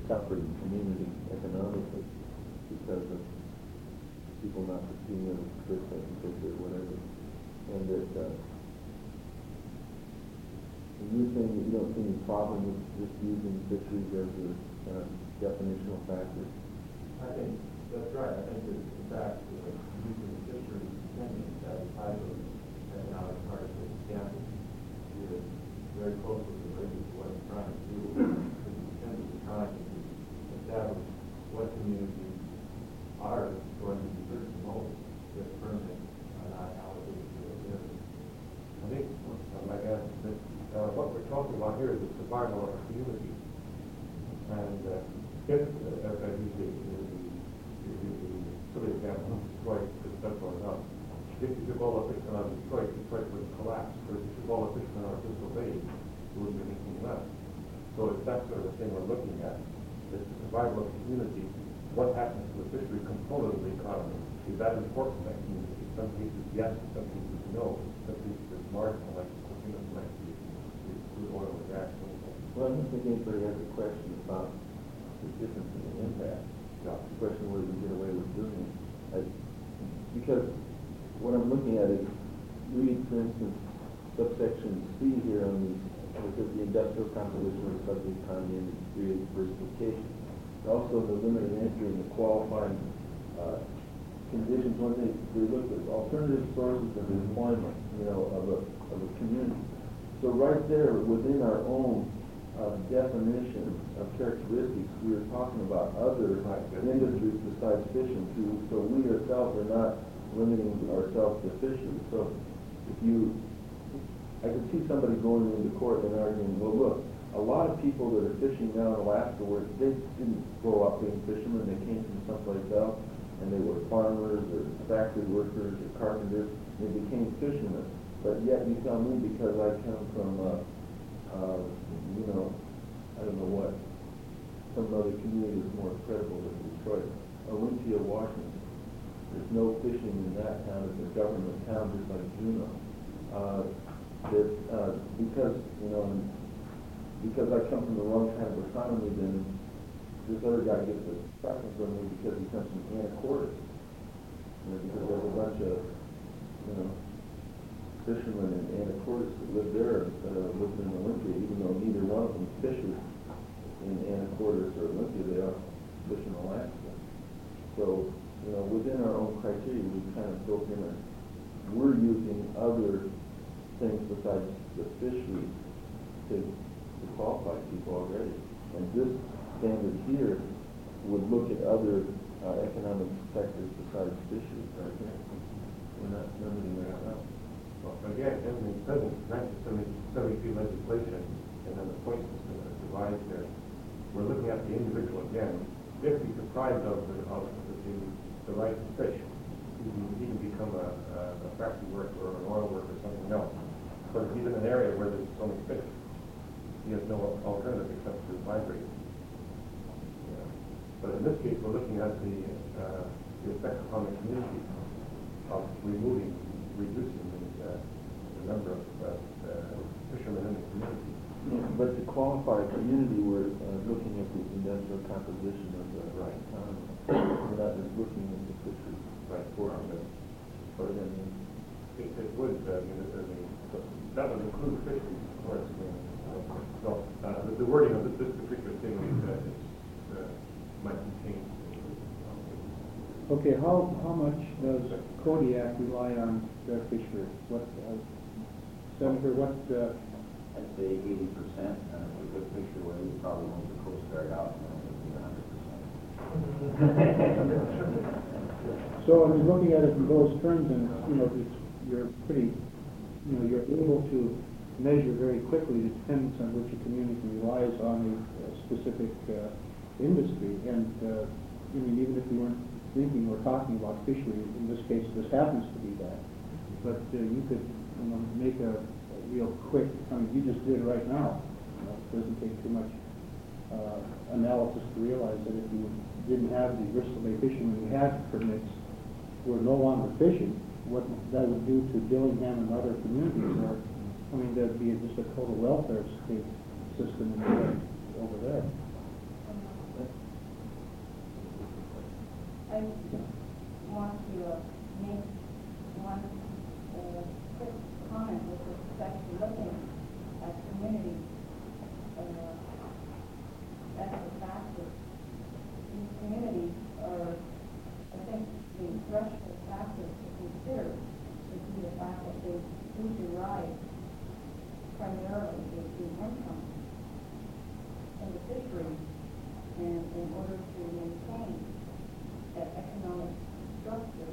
suffering community economically because of people not pursuing their fish or whatever. And that you're saying that you don't see any problem with just using fisheries as a definitional factor? I think that's right. I think that, in fact, using the fisheries opinion as a type of economic partnership example is very closely related to what it's trying to do. Because it's trying to establish what communities are going to be certain modes that permit are not allocated to those areas. I think, like I said, what we're talking about here is the survival of a community. And if, as you say, the silly example, Detroit is simple enough. If you took all the fishermen out of Detroit, Detroit would collapse. But if you took all the fishermen out of Bristol Bay, there wouldn't be anything left. So it's that sort of thing we're looking at. It's the survival of the community. What happens to the fishery component of the economy? Is that important to that community? In some cases, yes. In some cases, no. In some cases, it's marginal, like the crude oil and gas. Well, I don't think anybody has a question about the difference in the impact. The question whether we get away with doing it. Because what I'm looking at is, read, for instance, subsection C here on these, because the industrial composition of the subject economy and its degree of diversification. Also, the limited entry and the qualifying conditions. One thing they look at alternative sources of employment, of a community. So right there, within our own definition of characteristics, we are talking about other industries besides fishing too. So we ourselves are not limiting ourselves to fishing. So I could see somebody going into court and arguing, well, look, a lot of people that are fishing now in Alaska, they didn't grow up being fishermen, they came from someplace else, and they were farmers or factory workers or carpenters, and they became fishermen. But yet you tell me because I come from, I don't know what, some other community is more credible than Detroit. Olympia, Washington. There's no fishing in that town. It's a government town just like Juneau. Because I come from the wrong kind of economy, then this other guy gets a preference on me because he comes from Anacortes. Because there's a bunch of, fishermen in Anacortes that live there instead of living in Olympia, even though neither one of them fishes in Anacortes or Olympia, they are fish in Alaska. So, within our own criteria, we kind of built in we're using other things besides the fisheries to qualify people already. And this standard here would look at other economic sectors besides fisheries right here. We're not limiting that out. Well, again, it doesn't necessarily legislation and then the point system that divides there. We're looking at the individual again. If he's deprived of the right to fish, he can become a factory worker or an oil worker or something else. But if he's in an area where there's only fish, he has no alternative except to migrate. But in this case, we're looking at the effect upon the community of reducing the number of fishermen in the community. Yeah, but to qualify a community, we're looking at the industrial composition of the economy. We're not just looking at the fisheries. Right. But it would, that would include fisheries, of course. So the wording of this particular thing might contain. Okay, how much does Kodiak rely on their fishery? Senator, what? I'd say 80%, and if we took fishery away, we probably move the Coast Guard out, and then it would be 100%. So I mean, looking at it in those terms, and you're pretty, you're able to measure very quickly the dependence on which a community relies on a specific industry. And even if you weren't thinking or talking about fishery, in this case, this happens to be that. But you could make a real quick. You just did it right now. It doesn't take too much analysis to realize that if you didn't have the Bristol Bay fishermen who had permits, were no longer fishing, what that would do to Dillingham and other communities, there'd be just a total welfare state system over there. And I want to make one quick comment with respect to looking at community as a factor. These communities are, I think, the threshold factors to consider would be the fact that they do derive primarily the income from the fishery, and in order to maintain that economic structure,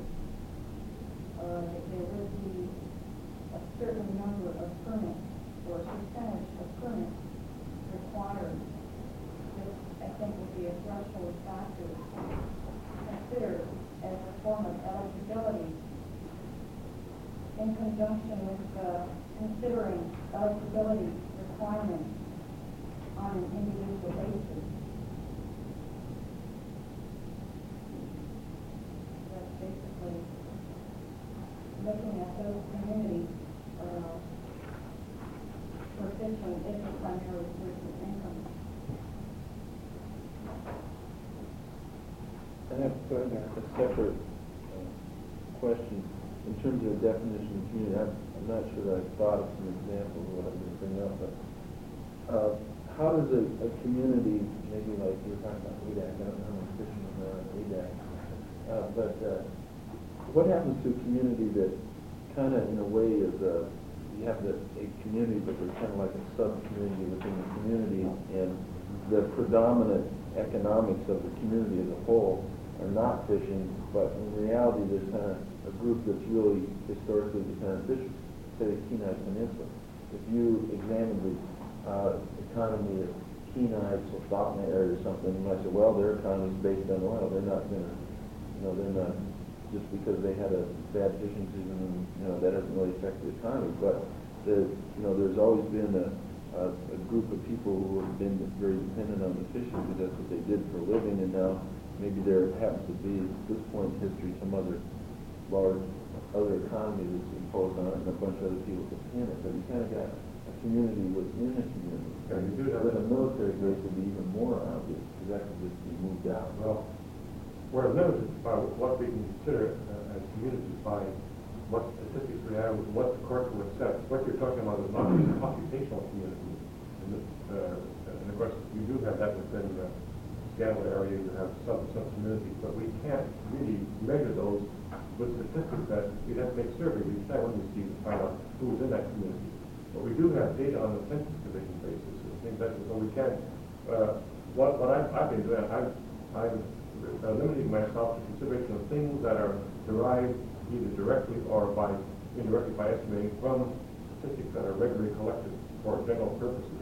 there would be a certain number of permits or a percentage of permits required. This, I think, would be a threshold factor considered as a form of eligibility in conjunction with considering eligibility requirements on an individual basis. That's basically looking at those communities where fishing is a primary source of income. I have a separate question in terms of the definition of community. I'm not sure that I thought of some examples of what I'm going to bring up, but how does a community, maybe like you were talking about WADAC, I don't know how many fishermen there are in WADAC, but what happens to a community that kind of, in a way, is you have a community, but there's kind of like a sub-community within the community, and the predominant economics of the community as a whole are not fishing, but in reality there's kind of a group that's really historically dependent on fishing, say the Kenai Peninsula. If you examine the economy of Kenai, Southampton area or something, you might say, well, their economy is based on oil. They're not going to, they're not, just because they had a bad fishing season, that doesn't really affect the economy. But there's always been a group of people who have been very dependent on the fishing because that's what they did for a living, and now maybe there happens to be, at this point in history, some other large economy that's imposed on it, and a bunch of other people depend on it. But you kind of got a community within a community. Yeah, you do have with a military base would be even more obvious, because that could just be moved out. Well, we're limited by what we can consider as communities by what statistics we have, what the court will accept. What you're talking about is not just a computational community. And of course, you do have that within the Seattle area. You have some communities, but we can't really measure those with statistics. That we'd have to make surveys each time when we see to find out who's in that community. But we do have data on the census division basis. I think that's so we can. What I've been doing, I'm limiting myself to consideration of things that are derived either directly or indirectly by estimating from statistics that are regularly collected for general purposes.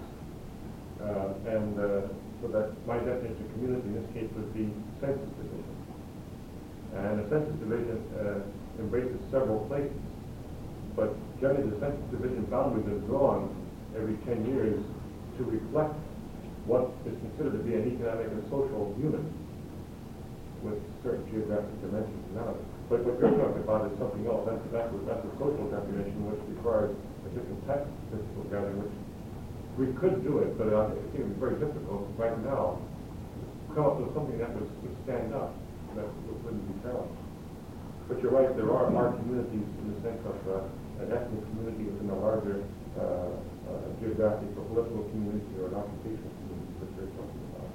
So that my definition of community in this case would be census division. And a census division embraces several places, but generally the census division boundaries are drawn every 10 years to reflect what is considered to be an economic and social unit with certain geographic dimensions and others. But what you're talking about is something else. That's a social definition which requires a different type of statistical gathering, which we could do it, but it seems very difficult right now to come up with something that would stand up, that wouldn't be challenged. But you're right, there are communities in the sense of an ethnic community within a larger geographic or political community or an occupational community that you're talking about.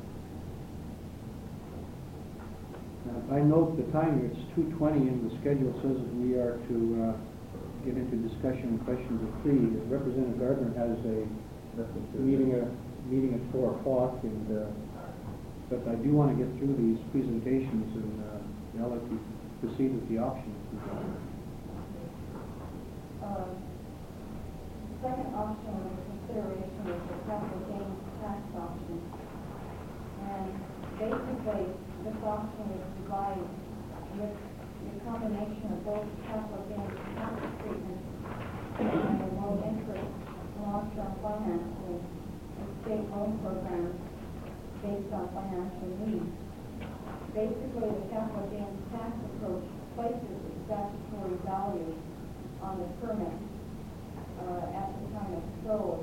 I note the time, it's 2:20 and the schedule says that we are to get into discussion and questions at 3. Representative Gardner has a meeting at 4 o'clock, and but I do want to get through these presentations, and I'll let you proceed with the options. Second option under consideration is the capital gains tax option, and basically this option is divided with the combination of both capital gains tax treatment and the low interest long-term financing and state loan programs based on financial needs. Basically, the capital gains tax approach places the statutory value on the permit at the time it's sold.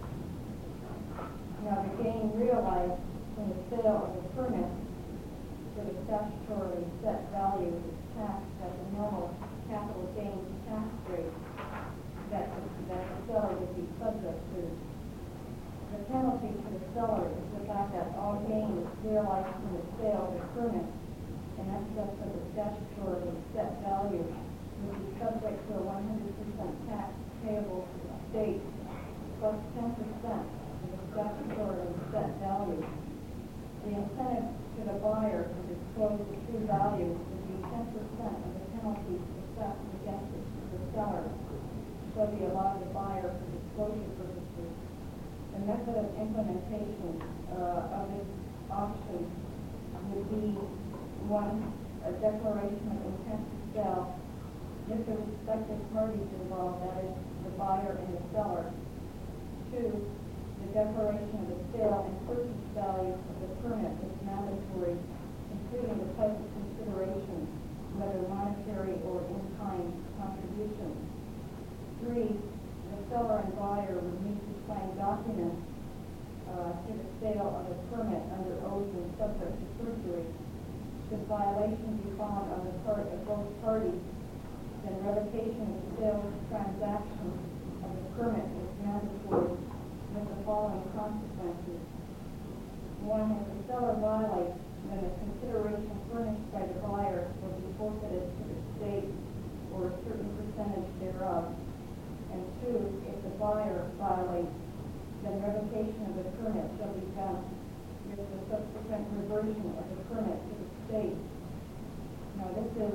Now, the gain realized from the sale of the permit for the statutorily set value is taxed at the normal capital gains tax rate that the seller would be subject to. The penalty to the seller is the fact that all gains realized from the sale of the permit in excess of the statutorily set value would be subject to a 100% tax payable to the state plus 10% of the statutorily set value. The incentive to the buyer to disclose the true value would be 10% of the penalty assessed against the seller shall be allowed the buyer for disclosure purposes. The method of implementation of this option would be 1, a declaration of intent to sell if the respective parties involved, that is, the buyer and the seller. 2, the declaration of the sale and purchase value of the permit is mandatory, including the type of consideration, whether monetary or in-kind contribution. 3, the seller and buyer would need to sign documents to the sale of the permit under oath and subject to perjury. Should violation be found on the part of both parties, then revocation of the sales transaction of the permit is mandatory with the following consequences. 1, if the seller violates, then the consideration furnished by the buyer will be forfeited to the state or a certain percentage thereof. And 2, if the buyer violates, then revocation of the permit shall be done with the subsequent reversion of the permit to the state. Now, this is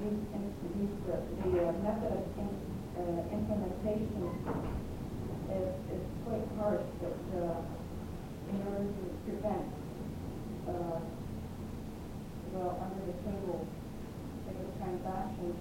the method of implementation is quite harsh, but in order to prevent under the table type of transactions,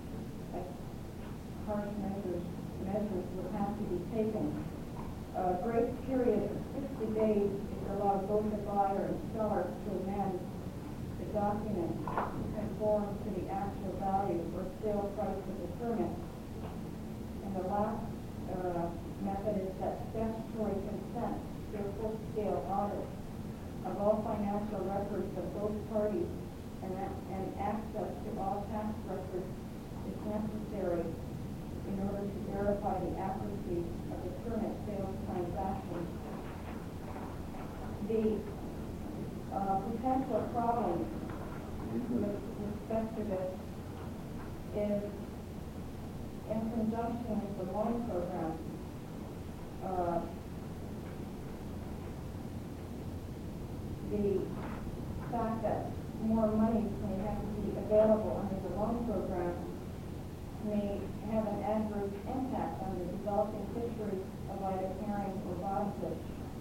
harsh measures would have to be taken. A grace period of 60 days is allowed both the buyer and seller to amend the document to conform to the actual value or sale price of the permit. And the last method is that statutory consent to a full-scale audit of all financial records of both parties and access to all tax records is necessary in order to verify the accuracy of the permit sales transaction. The potential problem with respect to this is in conjunction with the loan program. The fact that more money may have to be available under the loan program may have an adverse impact on the developing fisheries of either herring or bobfish.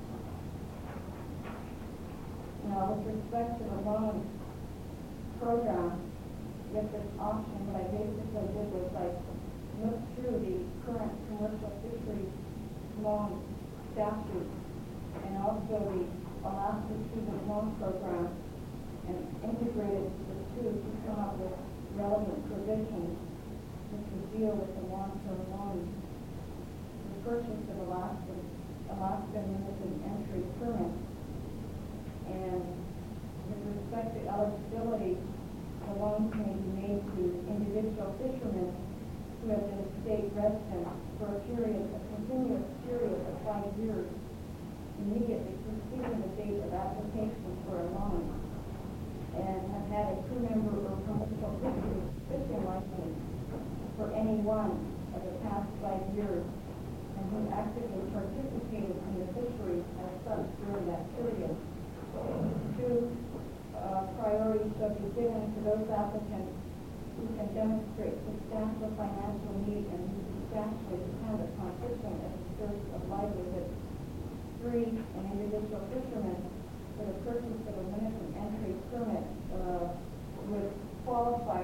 Now, with respect to the loan program, with this option, what I basically did was I looked through the current commercial fisheries loan statute and also the Alaska Student Loan Program and integrated the two to come up with relevant provisions which would deal with the long-term loans. The purchase of Alaska Limited Entry Permit. And with respect to eligibility, the loans may be made to individual fishermen who have been state residents for a continuous period of 5 years, immediately preceding the date of application for a loan, and have had a crew member or commercial fishing license for any one of the past 5 years, and who actively participated in the fisheries as such during that period. 2, priority shall be given to those applicants who can demonstrate substantial financial need and who substantially depend upon fishing as a source of livelihood. 3, an individual fisherman for the purchase of a limited entry permit would qualify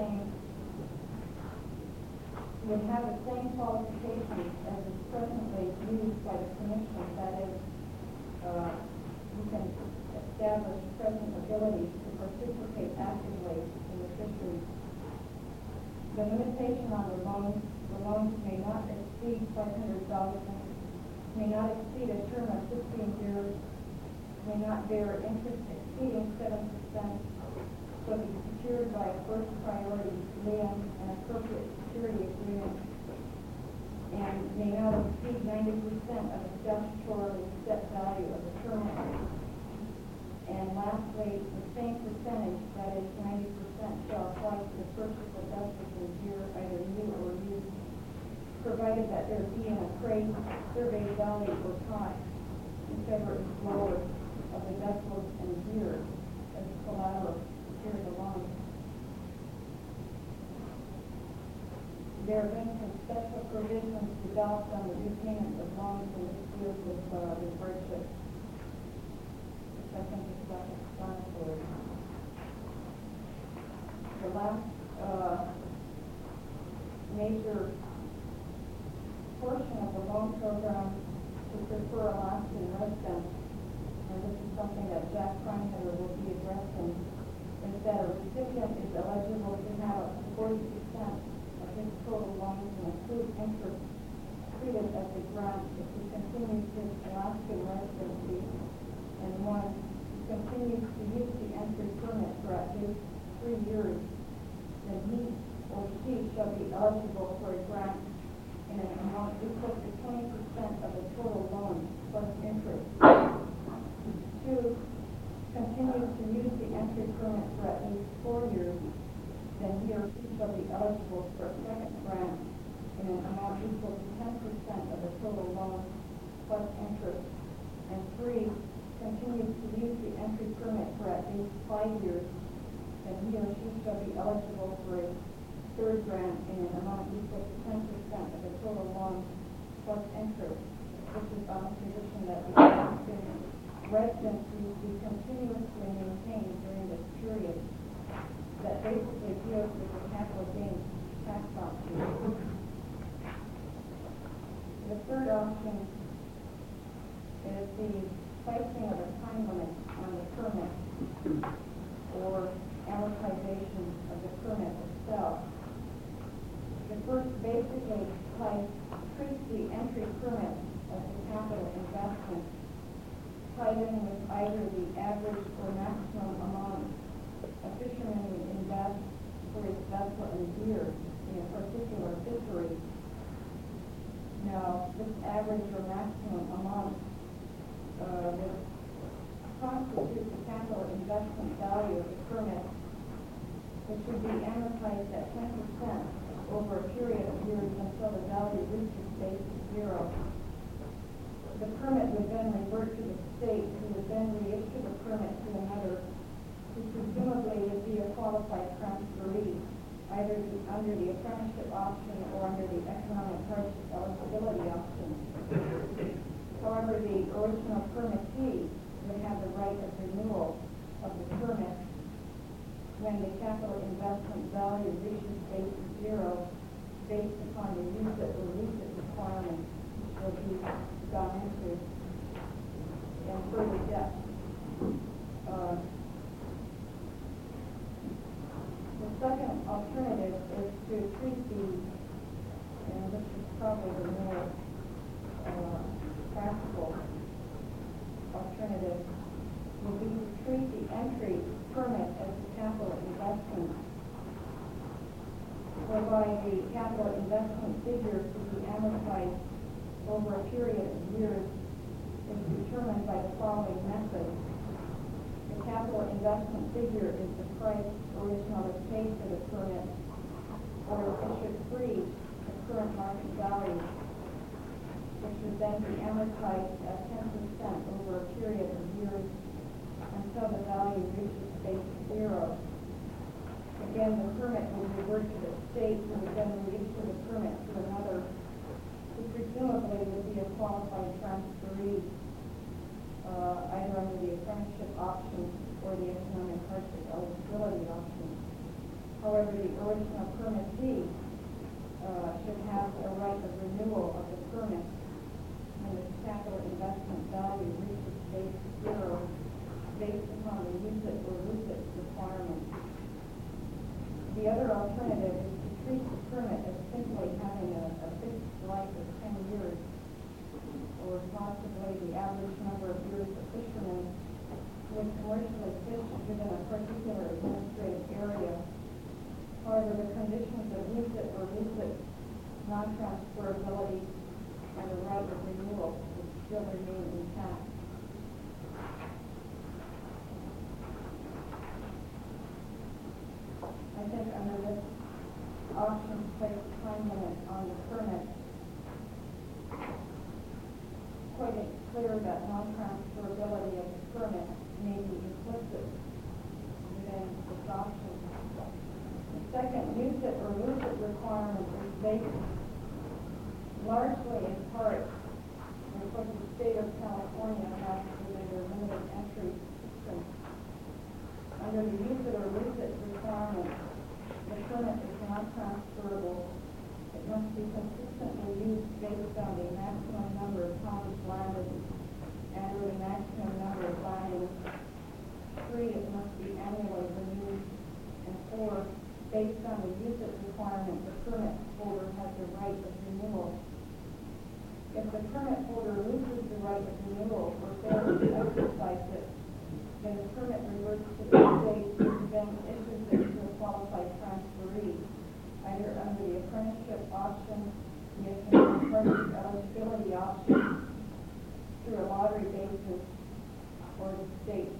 would have the same qualifications as is presently used by the Commission, that is, who can establish present ability to participate actively in the fisheries. The limitation on the loans may not exceed $500, may not exceed a term of 15 years, may not bear interest exceeding 7%, shall be secured by a first priority lien and appropriate security agreement, and may not exceed 90% of the statutorily set value of the permit. And lastly, the same percentage, that is 90%, shall apply to the purchase of vessels in gear, either new or used, provided that there be an appraised survey value or cost in favor of lower of the vessels and gear as collateral secured along. There have been some special provisions developed on the repayment of loans in this deals with the hardship, which I think is self-explanatory. The last major portion of the loan program is for Alaskan residents, and this is something that Jack Kreinheller will be addressing, is that a recipient is eligible to have up to 40% of his total loans and accrued interest treated as a grant if he continues his Alaskan residency, and one, he continues to use the entry permit for at least 3 years, then he or she shall be eligible for a grant in an amount equal to 20% of the total loan plus interest. 2, continues to use the entry permit for at least 4 years, then he or she shall be eligible for a second grant in an amount equal to 10% of the total loan plus interest. And 3, continues to use the entry permit for at least 5 years, then he or she shall be eligible for a third grant in an amount equal to 10% of the total loan plus interest. This is on the condition that the Alaskan residency be continuously maintained during this period, that basically deals with the capital gains tax option. The third option is the placing of a time limit on the permit or amortization of the permit itself. The first basically treats the entry permit as a capital investment, tied in with either the average or maximum amount a fisherman would invest for his vessel and gear in a particular fishery. Now, this average or maximum amount that constitutes the capital investment value of the permit, which would be amortized at 10% over a period of years until the value reaches basic zero. The permit would then revert to the state, who would then reissue the permit to another, who presumably would be a qualified transferee, either under the apprenticeship option or under the economic hardship eligibility option. However, the original permittee would have the right of renewal of the permit when the capital investment value reaches basic zero, based upon the use it or lose it requirements, which will be gone into in further depth. The second alternative is to treat the, and this is probably the more practical alternative, will be to treat the entry permit as a capital investment, whereby the capital investment figure to be amortized over a period of years is determined by the following method. The capital investment figure is the price originally paid for the permit, or if it should freeze the current market value, which would then be amortized at 10% over a period of years until the value reaches basic zero. Again, the permit will revert to the state, who would then reissue the permit to another, who presumably would be a qualified transferee, either under the apprenticeship option or the economic hardship eligibility option. However, the original permittee should have a right of renewal of the permit when the capital investment value reaches basic zero, based upon the use it or lose it requirement. The other alternative is to treat the permit as simply having a fixed life of 10 years, or possibly the average number of years a fisherman particular administrative area. However, the conditions of use it or use it, non-transferability, and the right of renewal would still remain intact. I think under this option, place time limit on the permit, quite clear that non-transferability of the permit may be implicit within this option. The second, use it or lose it requirement is based largely in part on what the state of California has within their limited entry system. Under the use it or lose it requirement, the permit is not transferable. It must be consistently used based on the maximum number of times landed and or the maximum number of landings. 3, it must be annually renewed. And 4, based on the use it requirement, the permit holder has the right of renewal. If the permit holder loses the right of renewal or fails to exercise it, then the permit reverts to the state and then issues it to a qualified transferee, either under the apprenticeship option, the apprenticeship eligibility option, through a lottery basis, or the state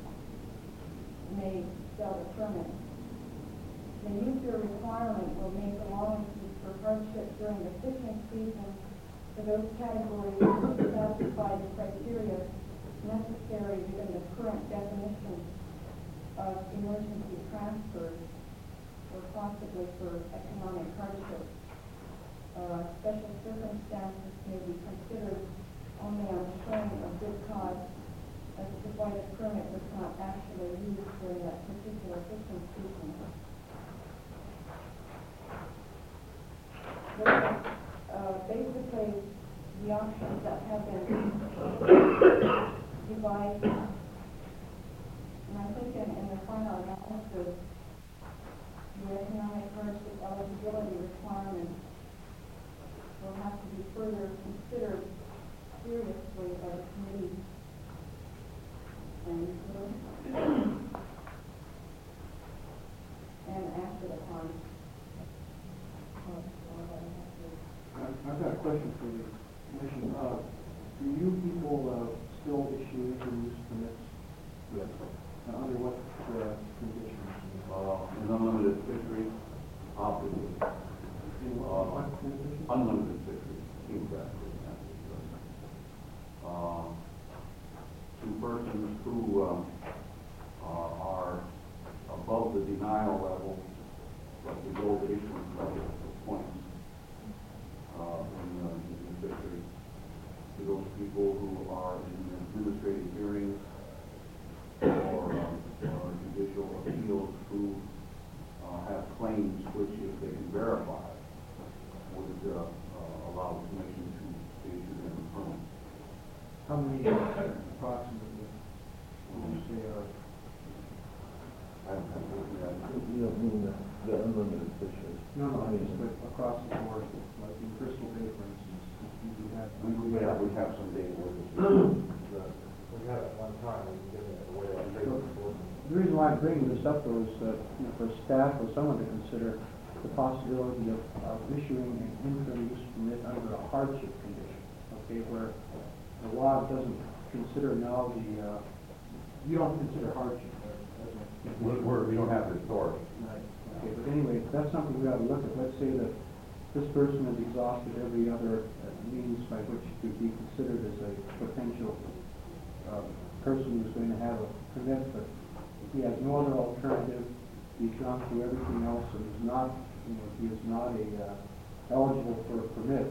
may sell the permit. The user requirement will make allowances for hardship during the fishing season for those categories that satisfy the criteria necessary within the current definition of emergency transfers or possibly for economic hardship. Special circumstances may be considered only on the showing of good cause as to why the permit was not actually used during that particular fishing season. Basically, the options that have been devised, and I think in the final analysis, the economic hardship eligibility requirements will have to be further considered seriously by the committee and acted upon. I've got a question for the commission. Do you people still issue interuse permits? Yes. Under what conditions? In unlimited fishery, obviously. In what conditions? Unlimited fishery, exactly. To persons who are above the denial level, but below the issuance level of points in the fishery. To those people who are in administrative hearings or judicial appeals who have claims which, if they can verify, would allow the commission to issue them a permit. How many approximately would you say are? I don't have to look at that. You don't mean the unlimited fishery? No, I mean, but across the board, like in Crystal Bay, for instance, we have. We have some data with us. We had it one time, we were giving it away on Facebook. The reason why I'm bringing this up though is that, for staff or someone to consider the possibility of issuing an interim use permit under a hardship condition, okay, where the law doesn't consider now you don't consider hardship as a We don't have the authority. right. Okay, but anyway, that's something we ought to look at. Let's say that this person has exhausted every other means by which he could be considered as a potential person who's going to have a permit, but he has no other alternative. He's gone through everything else, and he's not, he is not eligible for a permit.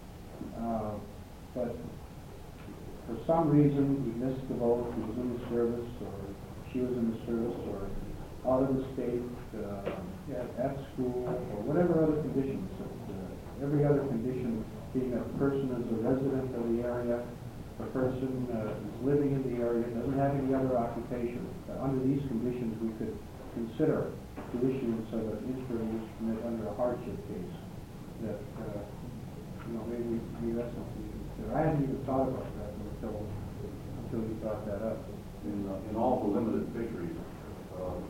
But for some reason, he missed the vote. He was in the service, or she was in the service, or out of the state, at school, or whatever other conditions. Every other condition being a person is a resident of the area, a person is living in the area, doesn't have any other occupation. Under these conditions, we could consider the issuance of an interim use permit under a hardship case. That maybe that's something you consider. I hadn't even thought about that until you brought that up. In all the limited fisheries,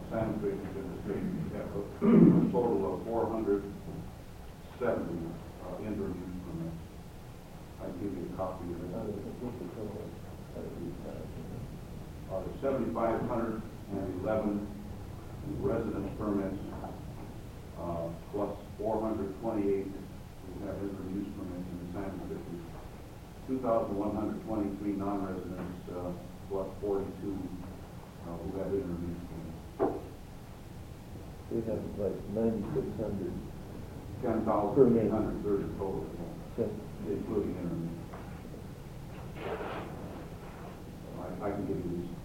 a total of 470 interim use permits. I can give you a copy of Out of it. the 7,511 residence permits, plus 428 who have interim use permits in the San District. 2,123 non-residents, plus 42 who have interim use permits. We have like 9,600. 10,830 total, Okay. including interim. I can give you these.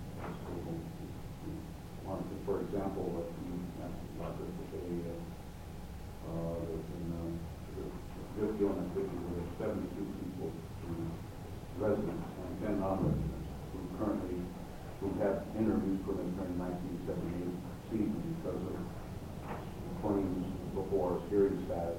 One, for example, you asked about this today, in the unit, there are 72 people, residents and 10 non-residents who had interviews permits during 1978 season because of claims before hearing status.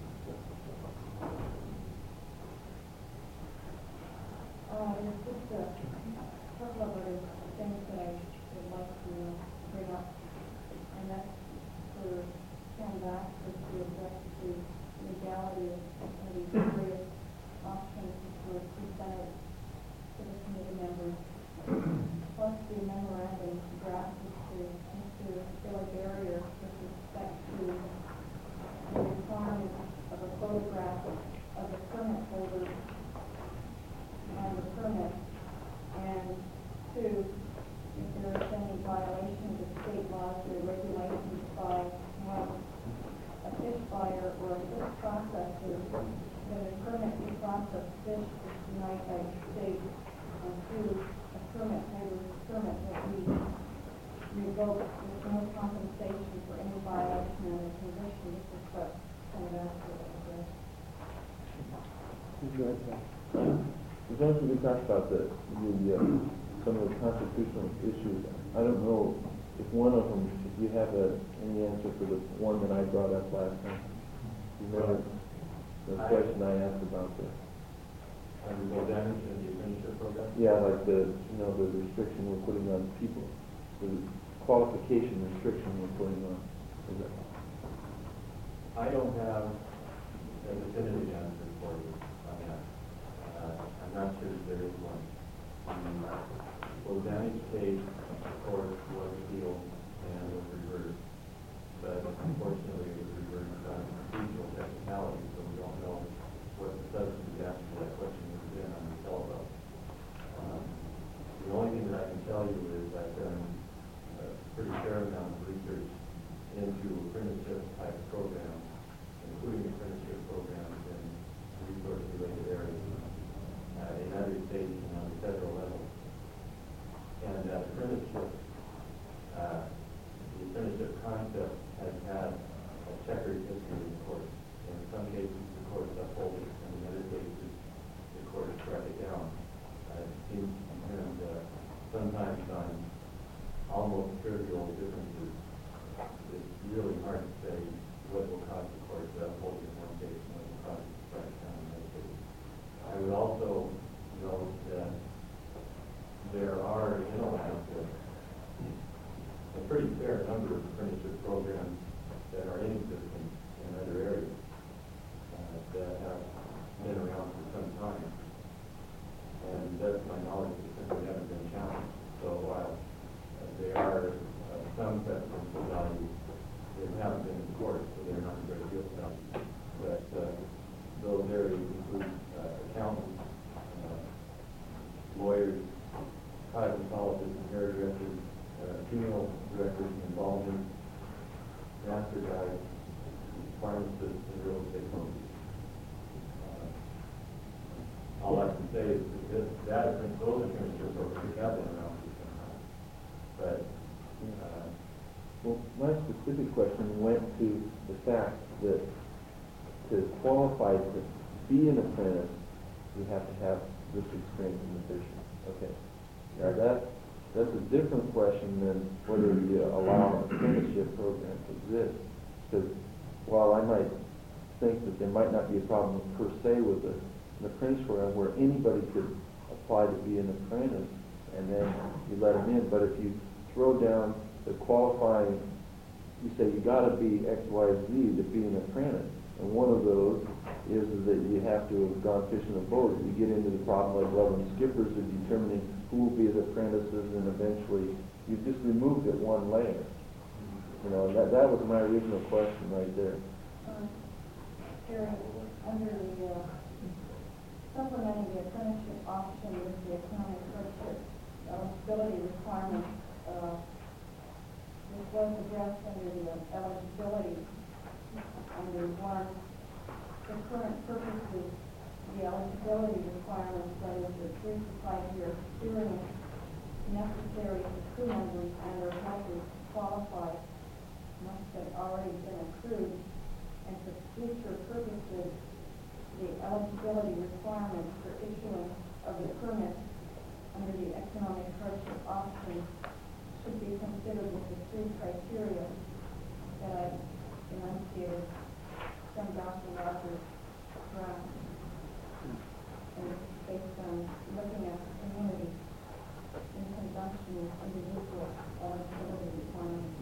There's just a couple of other things that I would like to bring up, and that's for Ken Baxter to address the legality of some of these various options that were presented to the committee members, plus the memorandum drafted to Mr. Billy Barrier with respect to the requirement of a photograph of the permit holder and the permit, and two, if there is any violation of the state laws or regulations by a fish buyer or a fish processor, then a permit to process fish is denied by the state, and two, a permit holder's permit will be revoked with no compensation for any violation of the condition. This is what Senator Astor said. As long as we talked about some of the constitutional issues, I don't know if one of them, if you have any answer for the one that I brought up last time. You remember the question I asked about the No damage in the apprenticeship program? yeah, like the restriction we're putting on people, the qualification restriction we're putting on. Is that, I don't have a definitive answer for you on that. I'm not sure if there is one. Well, damage case, of course, was appealed and was reversed, but unfortunately it was reversed on procedural technicality, so we don't know what the substantive answer to that question would have been on the telephone. The only thing that I can tell you is I've done a pretty fair amount of research into apprenticeship type programs, including apprenticeship programs in resource-related areas in other states and on the federal level. And apprenticeship, the apprenticeship concept has had a checkered history in the courts. In some cases, the courts uphold it, and in other cases, the courts strike it down. It seems to depend sometimes on almost trivial differences. It's really hard to say what will cause the court to uphold it in one case and what will cause it to strike it down in another case. I would also note that there are in Alaska a pretty fair number of apprenticeship programs that are in existence in other areas that have been around for some time. And that's my knowledge, they simply haven't been challenged. So while there are some precedents of value, they haven't been in court, so they're not a great deal of value. But those areas include accountants, lawyers, cosmetologists and hairdressers, funeral directors and involvement, master guides, pharmacists, and real estate companies. All I can say is that those apprenticeship programs have been around for some time. But well, my specific question went to the fact that to qualify to be an apprentice, you have to have this experience in the fishing. Okay. Now that's a different question than whether you allow an apprenticeship program to exist. Because while I might think that there might not be a problem per se with an apprentice program where anybody could apply to be an apprentice and then you let them in, but if you throw down the qualifying you say you gotta be X, Y, Z to be an apprentice. And one of those is that you have to have gone fishing a boat. You get into the problem like Loveland Skippers of determining who will be the apprentices, and eventually you've just removed it one layer. You know, and that was my original question right there. Here, under the supplementing the apprenticeship option with the economic hardship eligibility requirements, this was addressed under the eligibility under one. For current purposes, the eligibility requirements, that is the 3 to 5 year experience necessary for crew members and their helpers to qualify, must have already been accrued, and for future purposes, the eligibility requirements for issuance of the permit under the economic hardship option should be considered with the 3 criteria that I enunciated from Dr. Rogers' draft. And it's based on looking at the community in conjunction with individual eligibility requirements.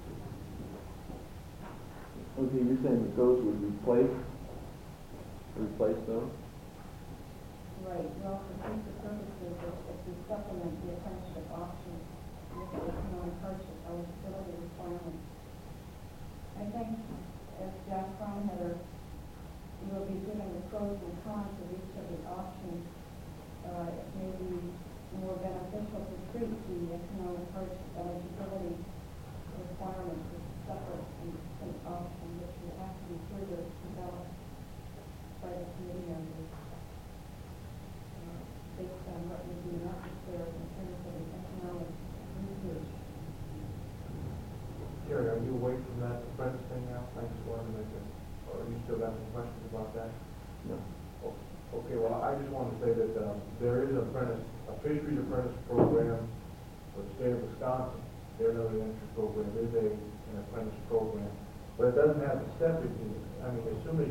Okay, you're saying that those would replace those? Right, well, for future purposes, if we supplement the apprenticeship option with the economic hardship eligibility requirements. I think, as Jack Frohnheader, you will be giving the pros and cons of each of the options. It may be more beneficial to treat the economic hardship eligibility requirements as a separate and distinct option, which will have to be further developed by the committee members based on what would be necessary in terms of the economic research. Jerry, are you away from that apprentice thing now? I just wanted to make it, or you still got some questions about that? No. Okay, well, I just wanted to say that there is a fisheries apprentice program for the state of Wisconsin. Their Northern Entry program is an apprentice program, but it doesn't have the stepping in it. I mean, as soon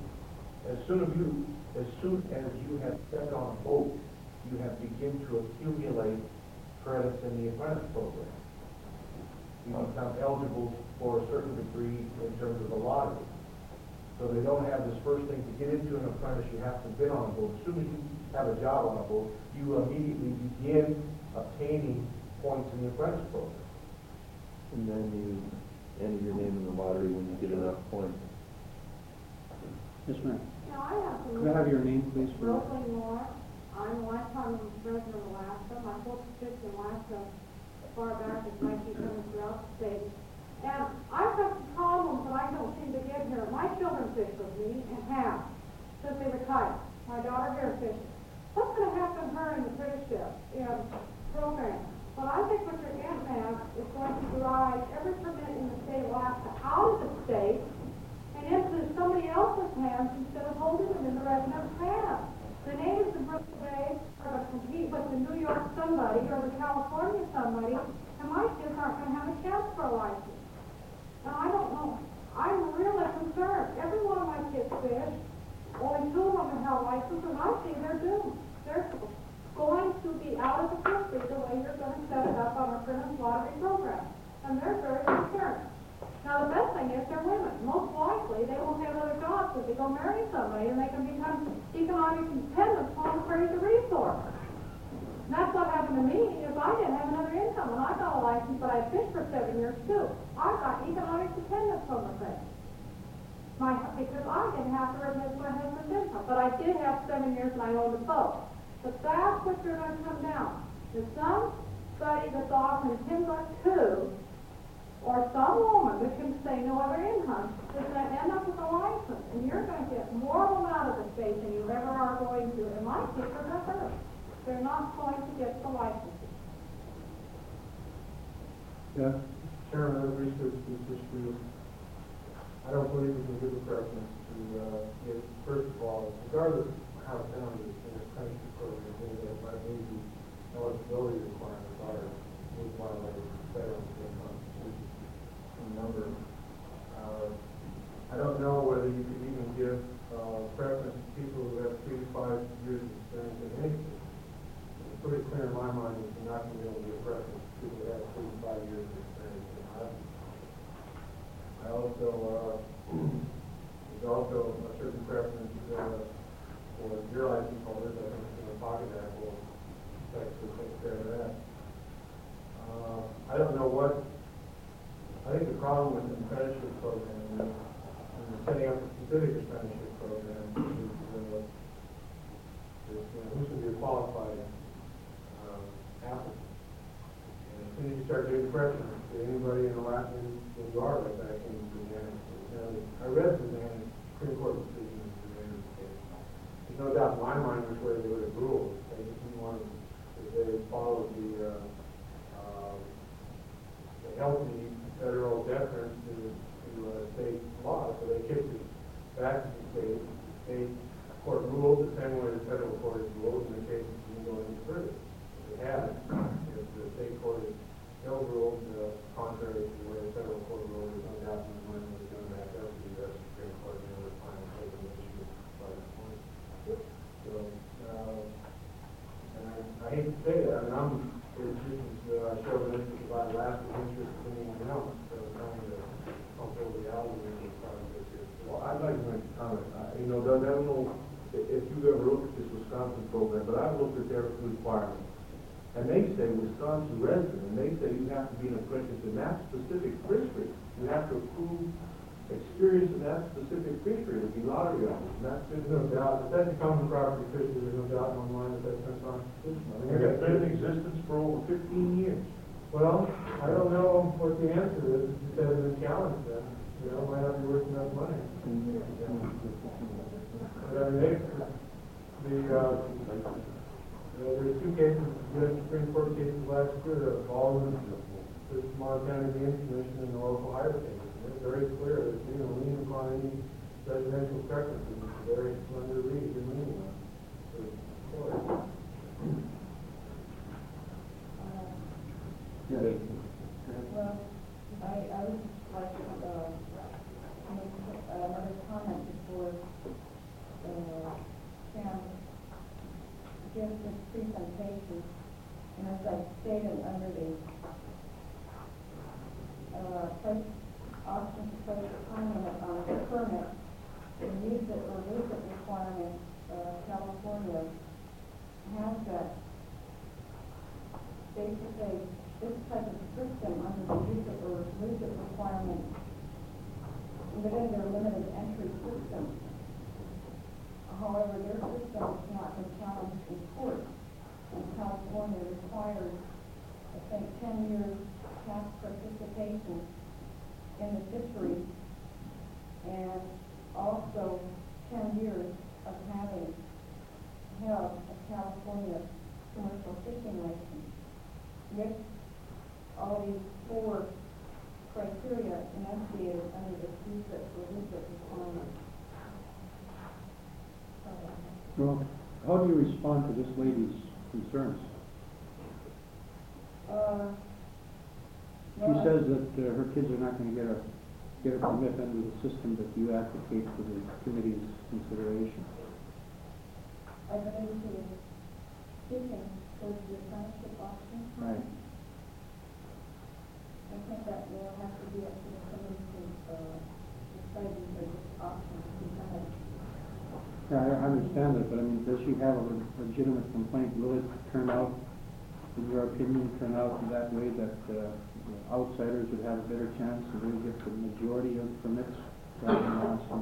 as you have stepped on a boat, you have begin to accumulate credits in the apprentice program. You become eligible for a certain degree in terms of the lottery. So they don't have this first thing to get into an apprentice, you have to bid on a boat. As soon as you have a job on a boat, you immediately begin obtaining points in the apprentice program. And then you enter your name in the lottery when you get enough points. Yes, ma'am. Now, I have some. Could I have your name, please? Rosalie Moore. I'm a lifetime resident of Alaska. My folks lived in Alaska as far back as 1900 throughout the state. And I've got some problems that I don't seem to get here. My children fish with me and have since they retired. My daughter here fishes. What's going to happen to her in the apprenticeship program? But I think what you're going to have is going to drive every permit in the state of Alaska out of the state and into somebody else's hands instead of holding them in the resident's hands. The neighbors in Brooklyn Bay are going to compete with the New York somebody or the California somebody, and my kids aren't going to have a chance for a license. Now, I don't know. I'm really concerned. Every one of my kids fish. Only 2 of them have licenses, and I see they're doomed. They're going to be out of the country the way you're going to set it up on our apprentice lottery program. And they're very concerned. Now, the best thing is they're women. Most likely, they won't have other jobs if they go marry somebody, and they can become economic dependents on the crazy resource. And that's what happened to me, is I didn't have another income. When I got a license, but I fished for 7 years, too. I got economic dependence on the thing. Because I didn't have to replace my husband's income. But I did have 7 years, and I owned a boat. But that's what you're going to come down. There's somebody that's offering Timbuktu, or some woman that can say no other income, is going to end up with a license. And you're going to get more of them out of the state than you ever are going to. And my kids are going to hurt. They're not going to get the licenses. Yeah. Chairman of the Research District, I don't believe we can give a preference to get, first of all, regardless of how sound it is in the apprenticeship program, that might be the eligibility requirements are would violate federal and state constitution in number. I don't know whether you could even give preference to people who have 3 to 5 years of experience in anything. It's pretty clear in my mind that you're not going to be able to give preference to people who have 3 to 5 years of experience in don't know what, I think the problem with the apprenticeship program is, setting up a specific apprenticeship program is, who's going to be a qualified applicant. And as soon as you start doing freshmen, to anybody in the Latin, when you are like that, can be managed. I read the Supreme Court decision in the Susanna's case. There's no doubt in my mind which way they would have ruled. They just didn't want to, they followed the healthy federal deference to state law, so they kicked it back to the state. State court ruled the same way the federal court has ruled, in the case it didn't go any further. If it had, if the state court had still ruled contrary to the way the federal court ruled, there's no doubt in my mind that it's going back up to the U.S. Supreme Court and they would finally take the issue by the point. So, and I hate to say that, I mean, I'm chauvinistic about last interest in anyone else, so trying to fulfill the reality of this project here. Well, I'd like to make a comment. Doug, I don't know if you've ever looked at this Wisconsin program, but I've looked at their requirements. And they say Wisconsin resident, and they say you have to be an apprentice in that specific fishery. You have to prove experience in that specific fishery to be lottery hours. And that's There's no doubt, if that's a common property fishery, there's no doubt in my mind that that's unconstitutional. I mean, it's been in existence for over 15 years. Well, I don't know what the answer is, if it hasn't been challenged then. It might not be worth enough money. But I mean, there's two cases, U.S. Supreme Court cases last year, all of them, the Montana Game Commission and the local hire case. It's very clear that, leaning upon any residential preferences, it's a very slender read in leaning on. Well, I would like to make another comment before Sam gives his presentation. And as I stated under the place option to place a time limit on the permit, the use it or lose it requirement, California has that. Basically, this type of system under the use it or lose it requirement within their limited entry system. However, their system has not been challenged in court, and California requires, I think, 10 years past participation in the fishery, and also 10 years of having held a California commercial fishing license. With all these 4 criteria enunciated under the use it or lose it requirement. Well, how do you respond to this lady's concerns? She says that her kids are not going to get a permit under the system that you advocate for the committee's consideration. I believe she is speaking towards the apprenticeship option. Right. I think that will have to be up to the committee to decide whether this option is presented. Yeah, I understand that, but I mean, does she have a legitimate complaint? Will it turn out, in your opinion, that way that outsiders would have a better chance to really get the majority of permits rather than non-residents?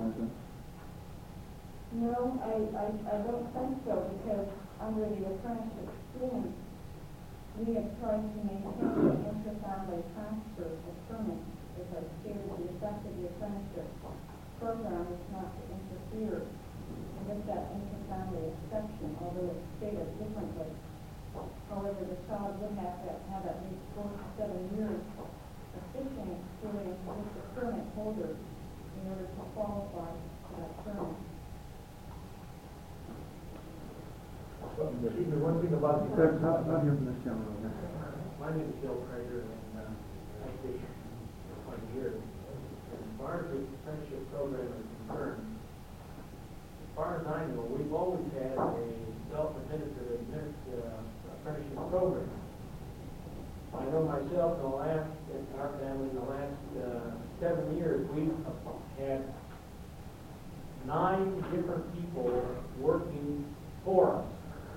No, I don't think so, because under the apprenticeship scheme, we have tried to maintain the inter-family transfer of permits. As I stated, the effect of the apprenticeship program is not to interfere with that inter-family exception, although it's stated differently. However, the child would have to have at least 4 to 7 years of fishing experience with the permit holder in order to qualify for that permit. One thing about the... Not here from this gentleman. My name is Bill Prager, and I fish for 20 years. As far as the apprenticeship program is concerned, as far as I know, we've always had a self-administered apprenticeship program. I know myself, in our family, in the last 7 years, we've had 9 different people working for us.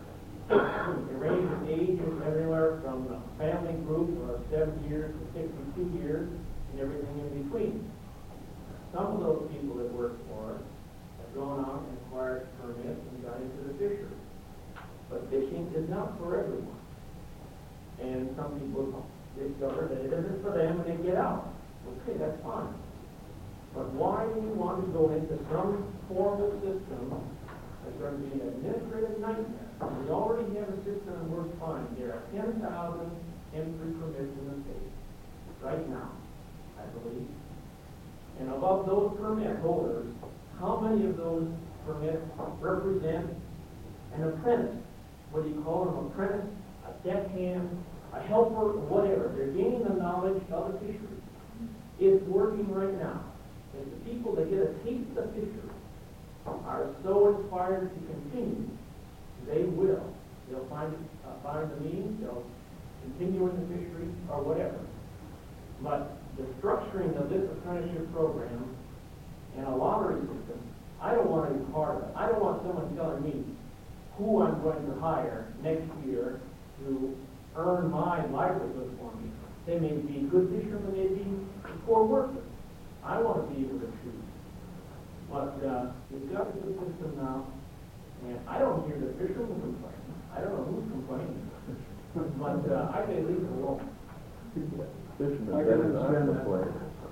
It ranges in ages everywhere from a family group of 7 years to 62 years and everything in between. Some of those people that work for us have gone out and acquired permits and got into the fishery. But fishing is not for everyone. And some people discover that it isn't for them and they get out. Okay, that's fine. But why do we want to go into some formal system that's going to be an administrative nightmare? We already have a system that works fine. There are 10,000 entry permits in the state right now, I believe. And above those permit holders, how many of those permits represent an apprentice? What do you call them? Apprentice, a deckhand, a helper, whatever. They're gaining the knowledge of the fishery. It's working right now. And the people that get a taste of fishery are so inspired to continue, they will. They'll find the means, they'll continue in the fishery or whatever. But the structuring of this apprenticeship program and a lottery system, I don't want to be part of it. I don't want someone telling me who I'm going to hire next year to earn my livelihood for me. They may be good fishermen, they may be poor workers. I want to be able to choose. But we've got a good system now, and I don't hear the fishermen complain. I don't know who's complaining. But I say leave it alone. Fishermen better not complain.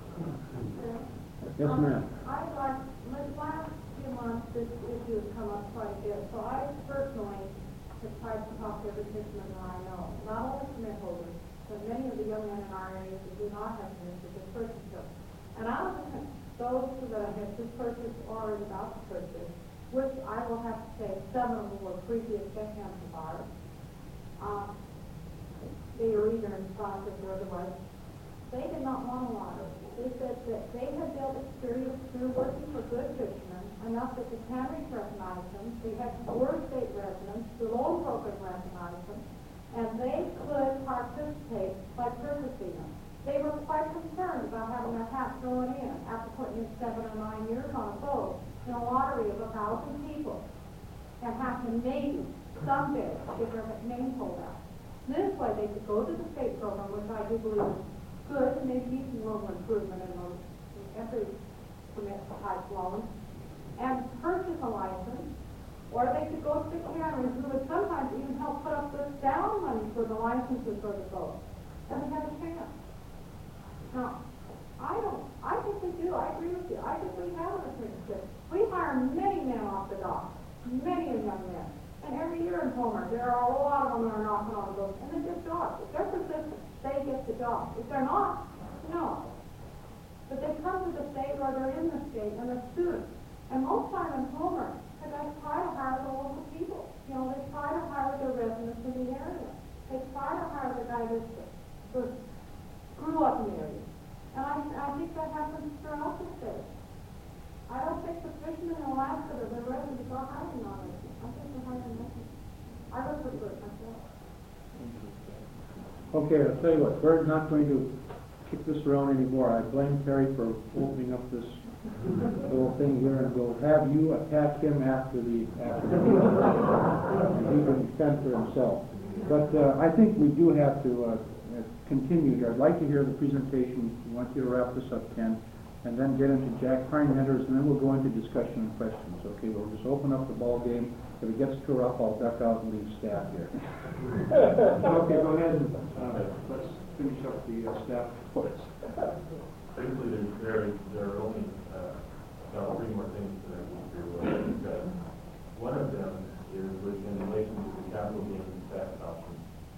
Yes, ma'am. I'd like, the last few months, this issue has come up quite a bit, so I personally have tried to talk to every fisherman that I know, not only permit holders, but many of the young men in our area that do not have permits to purchase them. And I don't think those that have just purchased or are about to purchase, which I will have to say, some of them were previous deckhands of ours. They were either in process or otherwise. They did not want a lottery. They said that they had built experience through working for good fishermen, enough that the tanneries recognized them, they had four state residents, the loan program recognized them, and they could participate by purchasing them. They were quite concerned about having their hat thrown in after putting in 7 or 9 years on a boat in a lottery of 1,000 people and have to maybe someday get their name pulled out. This way they could go to the state program, which I do believe is good, and maybe some little improvement in those every permit type loans, and purchase a license, or they could go to the carriers who would sometimes even help put up the down money for the licenses for the boat, and they have a chance. Now, I think we do. I agree with you. I think we have an apprenticeship. We hire many men off the dock, many young men. And every year in Homer, there are a lot of them that are knocking on the boat, and they're just jobs. If they're persistent, they get the job. If they're not, no. But they come to the state or they're in the state and they're students. And most time in Homer, the guys try to hire the local people. You know, they try to hire the residents in the area. They try to hire the guy that grew up in the area. And I think that happens throughout the state. I don't think the fishermen in Alaska that the residents are hiring on it. I think they're hiring nothing. I would prefer it myself. Okay, I'll tell you what, Bert's not going to kick this around anymore. I blame Terry for opening up this little thing here, and we'll have you attack him after the meeting, and he can defend for himself. But I think we do have to continue here. I'd like to hear the presentation. I want you to wrap this up, Ken, and then get into Jack Prime Mentors, and then we'll go into discussion and questions. Okay, we'll just open up the ball game. If it gets too rough, I'll duck out and leave staff here. Okay, go ahead and let's finish up the staff reports. Basically, there are only about 3 more things that I want to discuss. One of them is in relation to the capital gains tax option,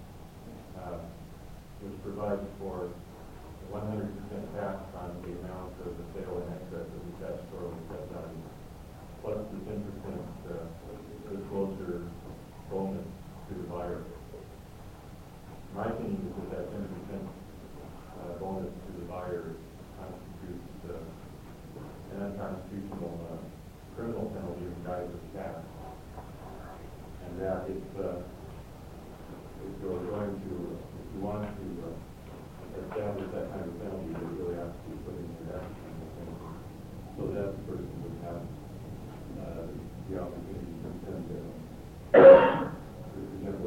which provides for 100% tax on the amount of the sale in excess of the statutory assessed value, plus the 10% disclosure bonus to the buyer. My opinion is that 10% bonus to the buyer constitutes an unconstitutional criminal penalty in the guise of tax, and that if you're going to, if you want to establish that kind of penalty, you really have to put in your tax return, so that the person would have the opportunity to present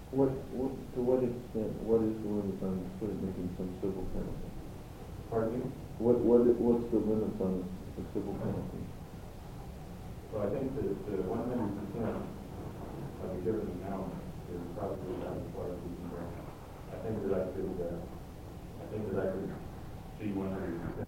To what extent, what is the limit on making some civil penalty? Pardon me? What's the limits on the civil penalty? So I think that 100% of a given amount is probably not as far as we can go. I think that I could see 100%.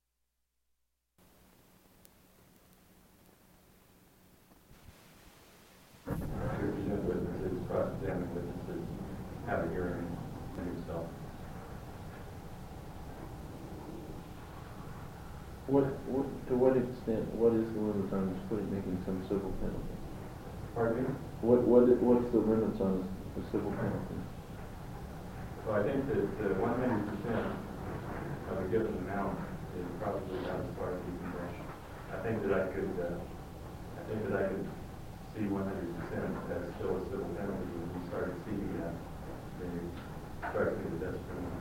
Present witnesses, cross-examine witnesses, have a hearing, and yourself. To what extent, what is the limit on making some civil penalty? Pardon me? What's the limits on the civil penalty? So I think that 100% of a given amount is probably not as far as we can go. I think that I could see 100% as still a civil penalty when we start exceeding that. Then you start to think that that's criminal.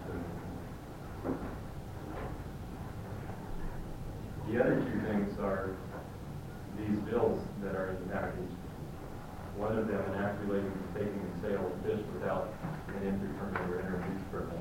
The other two things are these bills that are in the package. One of them, an act relating to taking and sale of fish without an entry permit or introduce permit.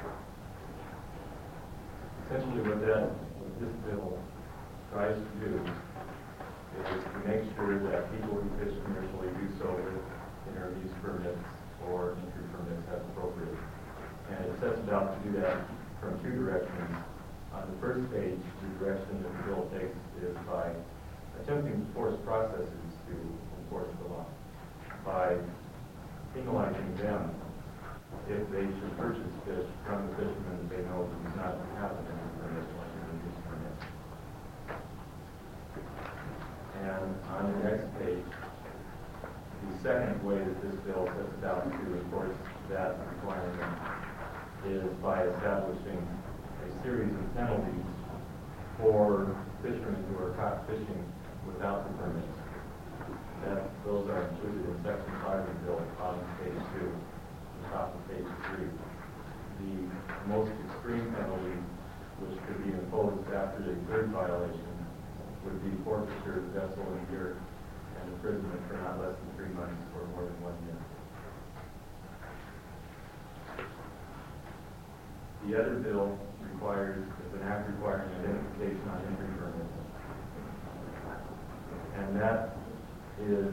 Essentially what this bill tries to do is to make sure that people who fish commercially do so with introduce permits or entry permits as appropriate. And it sets about to do that from two directions. On the first page, the direction that the bill takes is by attempting to force processors to enforce the law, by penalizing them if they should purchase fish from the fishermen that they know does not have an entry permit or introduce permit. And on the next page, the second way that this bill sets about to enforce that requirement is by establishing a series of penalties for fishermen who are caught fishing without the permit. Those are included in section 5 of the bill, bottom of page 2, and top of page 3. The most extreme penalty, which could be imposed after the third violation, would be forfeiture of vessel and gear and imprisonment for not less than 3 months or more than 1 year. The other bill is an act requiring identification on entry permits. And that is,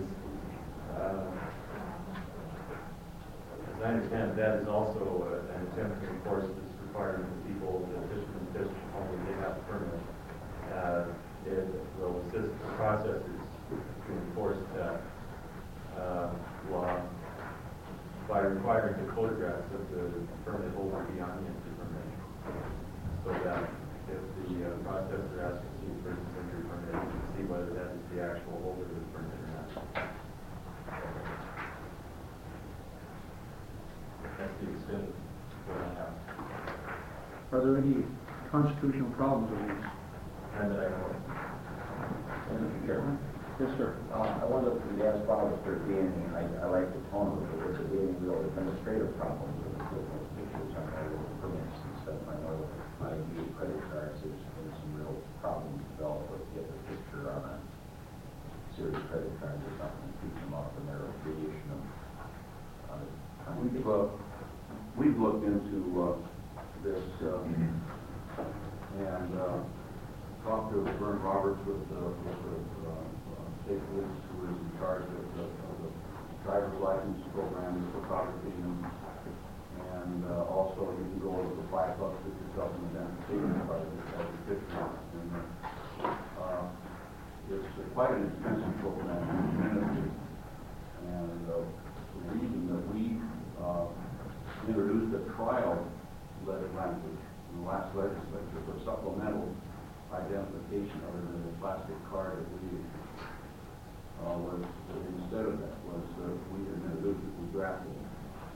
as I understand it, that is also an attempt to enforce this requirement that people, the fishermen fish only they have a permit. It will assist the processors to enforce that law by requiring the photographs of the permit holder beyond the entry permit, so that if the processor asks to see the person's entry permit, you can see whether that is the actual holder of the permit or not. That's the extent of what I have. Are there any constitutional problems with these? And that I know. Mr. Chairman. Yes, sir. I wonder if we ask Bob if there being, I like the tone of it, but if there being real administrative problems with those issues, I know with permits and stuff, I know I use credit cards, there's been some real problems developed with get a picture on a series credit card or something, keep them off from their reissuing them. We've looked into this and talked to Vern Roberts with the state police, who is in charge of the driver's license program, the photography, and also you can go over the $5 with yourself and identification card that has a picture. And it's quite an expensive program to administer. And the reason that we introduced a trial language in the last legislature for supplemental identification other than the plastic card that we was instead of that was we introduced it, we drafted it.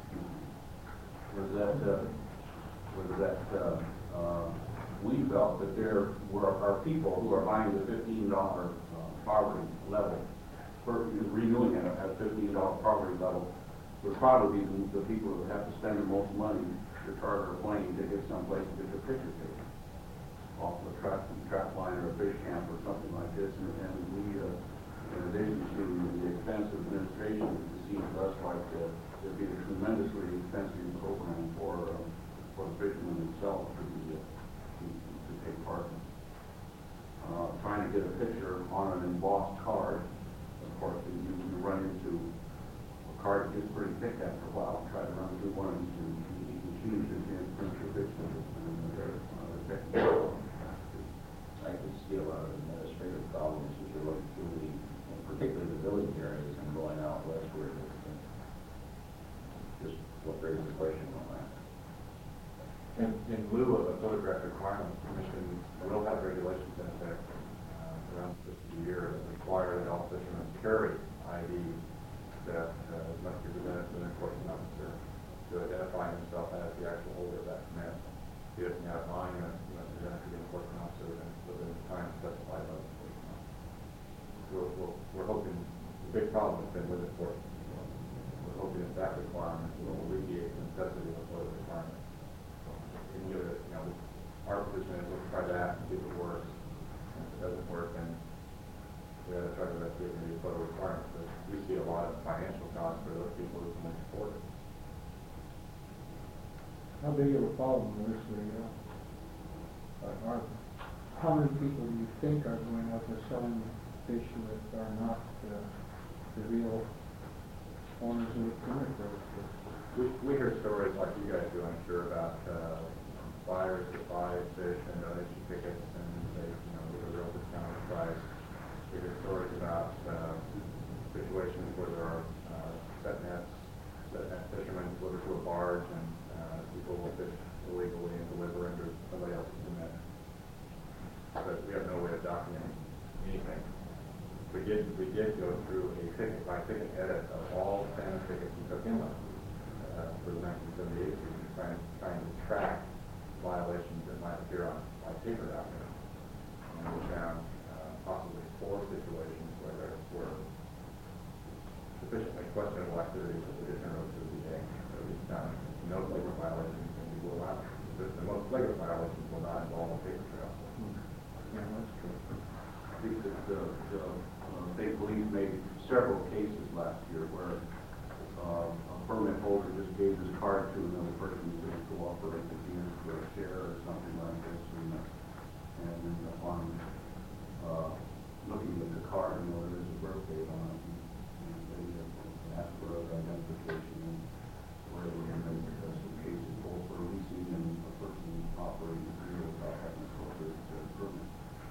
We felt that there are people who are buying the $15 poverty level, renewing it at $15 poverty level, would probably be the people who have to spend the most money to charter a plane to get someplace to get the picture taken off the trap line or a fish camp or something like this. And we, in addition to the expense of administration, it seems to us like it'd be a tremendously expensive program for the fishermen themselves to take part in. Trying to get a picture on an embossed card, of course, you run into a card that gets pretty thick after a while. Try to run through one of these machines and print your picture. I could see a lot of administrative problems as you're looking through particularly the village areas and going out westward. Just what raises the question on that. In lieu of a photograph requirement, the Commission will have regulations in effect around this year that require that all fishermen carry IDs that must be presented to an enforcement officer to identify himself as the actual holder of that permit. If you have a monument, you must present it to the enforcement officer within the time specified by the enforcement officer. We're hoping the big problem has been with enforcement. We're hoping that requirement will alleviate the necessity of a photo requirement. Our position is we'll try that and see if it works. And if it doesn't work, then we have to try to investigate maybe photo requirements. But we see a lot of financial costs for those people who can afford it. How big of a problem is this? How many people do you think are going out there selling fish that are not the real owners of the permit? We hear stories like you guys do, I'm sure, about buyers that buy fish and donation tickets and they, get a real discounted price. We hear stories about situations where there are set net fishermen deliver to a barge and people will fish illegally and deliver into somebody else's permit. But we have no way of documenting anything. We did go through a ticket by ticket edit of all salmon tickets in Cook Inlet for the 1978 season, trying to track violations that might appear on paper documents. And we found possibly 4 situations where there were sufficiently questionable activities that we didn't know to the day. So we found no flagrant violations, and we will not. The most flagrant violations will not involve a paper trail. Yeah, that's true. I think that the state police made several cases last year where a permit holder just gave his card to another person to cooperate with him for a share or something like this, and upon looking at the card, there is a birth date on it, and they asked for identification, and where we can make some cases both for leasing and a person operating here without having a corporate permit.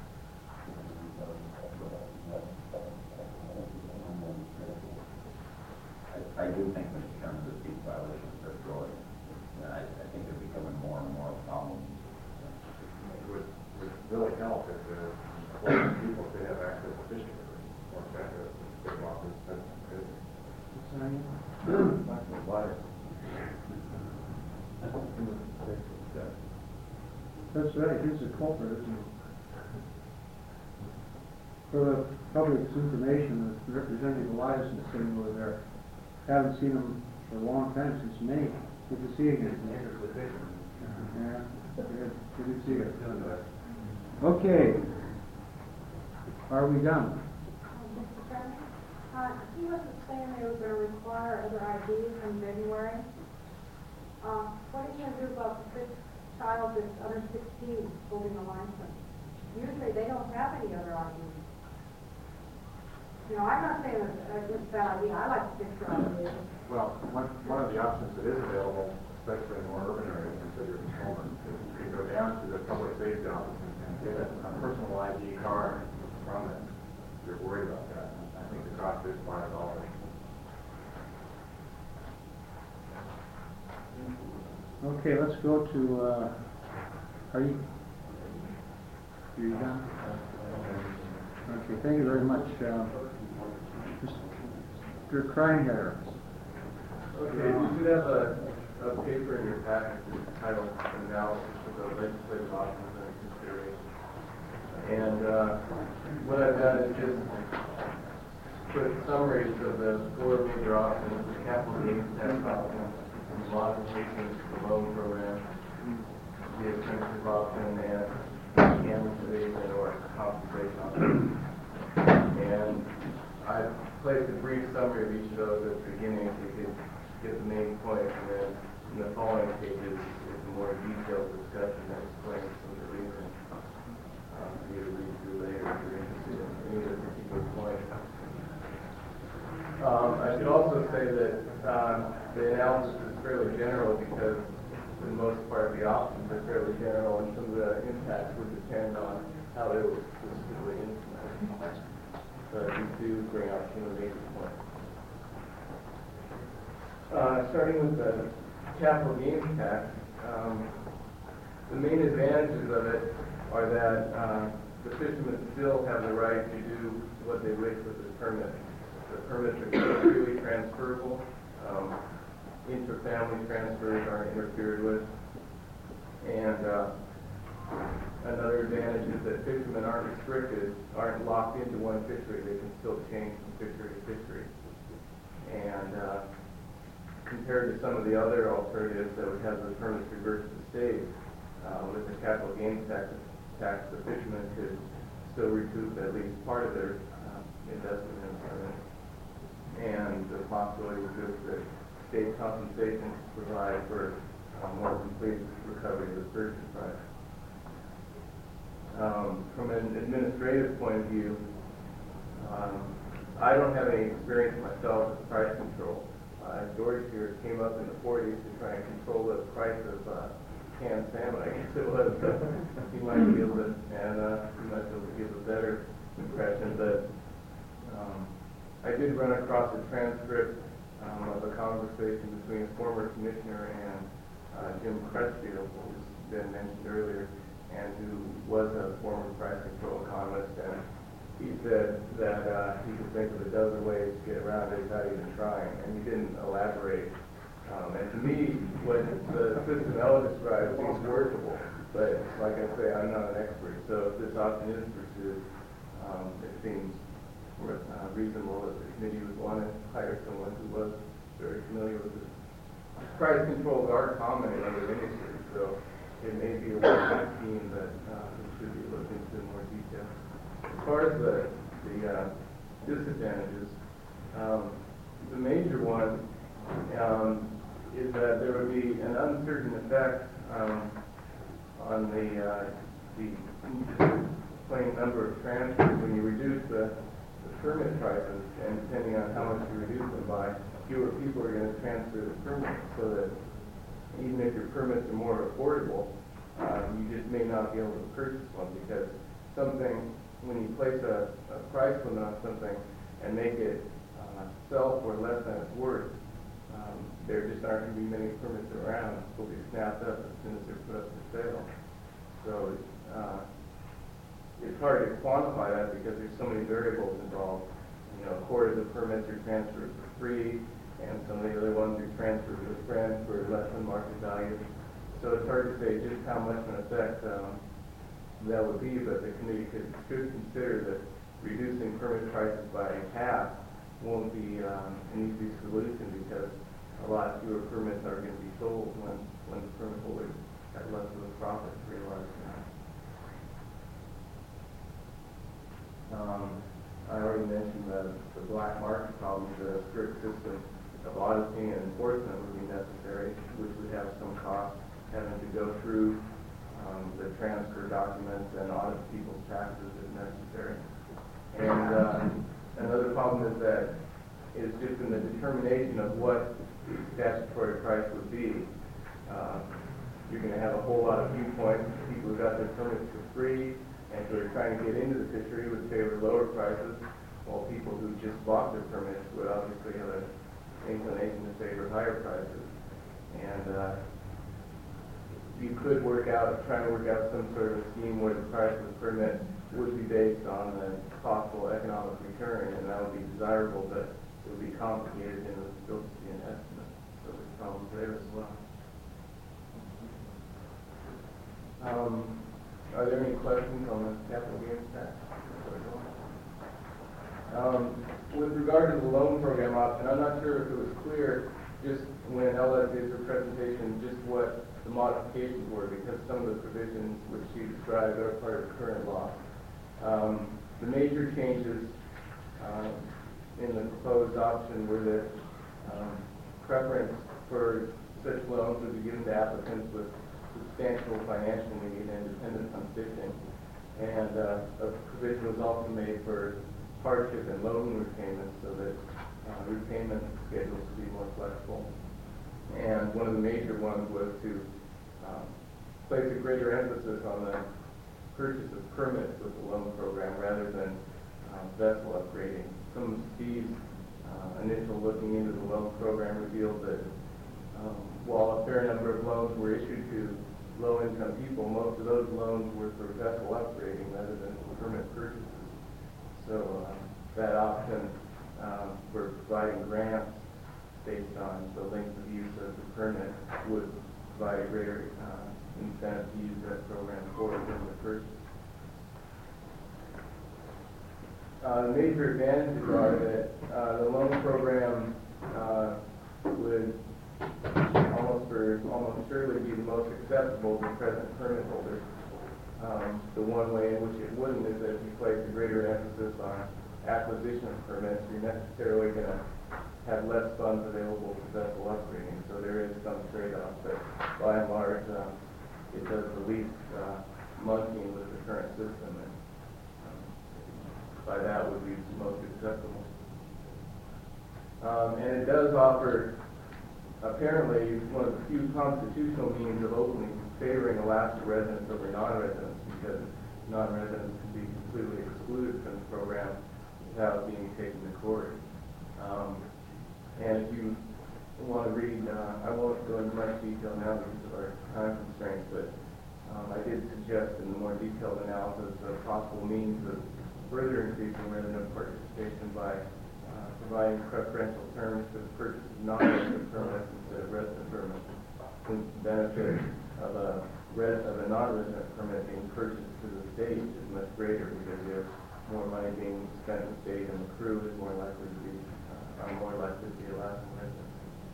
I do think when it comes to speed violations, they're growing. I think they're becoming more and more problems. It would really help if people could have access to fishing rivers more effective. Big losses, that's good. That's right, he's a culprit, isn't he? For the public's information, the Representative Elias is sitting over there. Haven't seen him for a long time, since May. Good to see you again. Yeah, good to see you. Okay. Are we done? Mr. Chairman, he wasn't saying they were going to require other IDs in February. What are you going to do about the fifth child that's under 16 holding a license? Usually they don't have any other IDs. I'm not saying that it's a bad idea. I like to fish for ideas. Well, one of the options that is available, especially in more urban areas in the city of Tacoma, is you can go down to the public safety office and get a personal ID card from them if you're worried about that. I think the cost is $5. Okay, let's go to, are you done? Okay, thank you very much. Mr. Kreinhair. Okay, you should have a paper in your packet titled Analysis of the Legislative Options and Consideration. And what I've done is just put summaries of the 4 major options: the capital gains tax option, the modifications to the loan program, the expensive option, and amortization or compensation option. And I've placed a brief summary of each of those at the beginning, if you could get the main point, and then in the following pages, is a more detailed discussion that explains some of the reasons for you to read through later if you're interested in any of the particular points. I should also say that the analysis is fairly general because, for the most part, the options are fairly general, and some of the impacts would depend on how they were specifically implemented. But we do bring out some of the major points. Starting with the capital gains tax, the main advantages of it are that the fishermen still have the right to do what they wish with the permit. The permits are freely transferable. Inter-family transfers aren't interfered with. And another advantage is that fishermen aren't restricted, aren't locked into one fishery. They can still change from fishery to fishery. And compared to some of the other alternatives that would have the permits reversed to the state, with the capital gains tax, the fishermen could still recoup at least part of their investment in the permit. And the possibility exists that state compensation to provide for more complete recovery of the purchase price. From an administrative point of view, I don't have any experience myself with price control. George here came up in the 40s to try and control the price of canned salmon, I guess it was. He might be able to, and he might be able to give a better impression, but I did run across a transcript of a conversation between a former commissioner and Jim Crutchfield, who's been mentioned earlier, and who was a former price control economist, and he said that he could think of a dozen ways to get around it without even trying, and he didn't elaborate. And to me, what the system Ella described seems workable, but like I say, I'm not an expert, so if this option is pursued, it seems reasonable that the committee would want to hire someone who was very familiar with this. Price controls are common in other industries, so it may be a working scheme that should be looked into in more detail. As far as the disadvantages, the major one is that there would be an uncertain effect on the plain number of transfers when you reduce the permit prices, and depending on how much you reduce them by, fewer people are going to transfer the permits, so that even if your permits are more affordable, you just may not be able to purchase one, because something, when you place a price limit on something and make it sell for less than it's worth, there just aren't going to be many permits around. They'll be snapped up as soon as they're put up for sale. So it's hard to quantify that because there's so many variables involved. You know, a quarter of the permits are transferred for free, and some of the other ones are transferred to a friend for less than market value. So it's hard to say just how much of an effect that would be, but the committee should consider that reducing permit prices by half won't be an easy solution, because a lot fewer permits are going to be sold when the permit holders have less of a profit realized now. I already mentioned the black market problems. A strict system of auditing and enforcement would be necessary, which would have some cost, having to go through the transfer documents and audit people's taxes if necessary. And another problem is that is just in the determination of what the statutory price would be. You're going to have a whole lot of viewpoints. People who got their permits for free and who are trying to get into the fishery would favor lower prices, while people who just bought their permits would obviously have an inclination to favor higher prices. And you could try to work out some sort of a scheme where the price of the permit would be based on the possible economic return, and that would be desirable, but it would be complicated and it would still be an estimate. So there's problems there as well. Are there any questions on the capital gains tax? With regard to the loan program option, I'm not sure if it was clear just when Ella did her presentation just what the modifications were, because some of the provisions which she described are part of the current law. The major changes in the proposed option were that preference for such loans would be given to applicants with substantial financial need and dependence on fishing. And a provision was also made for hardship and loan repayments so that repayment schedules would be more flexible. And one of the major ones was to place a greater emphasis on the purchase of permits with the loan program rather than vessel upgrading. Some of Steve's initial looking into the loan program revealed that while a fair number of loans were issued to low-income people, most of those loans were for vessel upgrading rather than permit purchases. So that option for providing grants based on the length of use of the permit would provide a greater incentive to use that program for permit purchase. Major advantages are that the loan program would almost surely be the most acceptable to present permit holders. The one way in which it wouldn't is that if you place a greater emphasis on acquisition of permits, you're necessarily going to have less funds available for vessel upgrading. So there is some trade-off, but by and large, it does the least monkeying with the current system, and by that would be most acceptable. And it does offer, apparently, one of the few constitutional means of openly favoring Alaska residents over non-residents, because non-residents can be completely excluded from the program without being taken to court. And if you want to read, I won't go into much detail now because of our time constraints, but I did suggest in the more detailed analysis of possible means of further increasing resident participation by providing preferential terms for the purchase of non-resident permits instead of resident permits. Since the benefit of a non-resident permit being purchased to the state is much greater because there's more money being spent in the state and the crew is more likely to be Alaskan residents.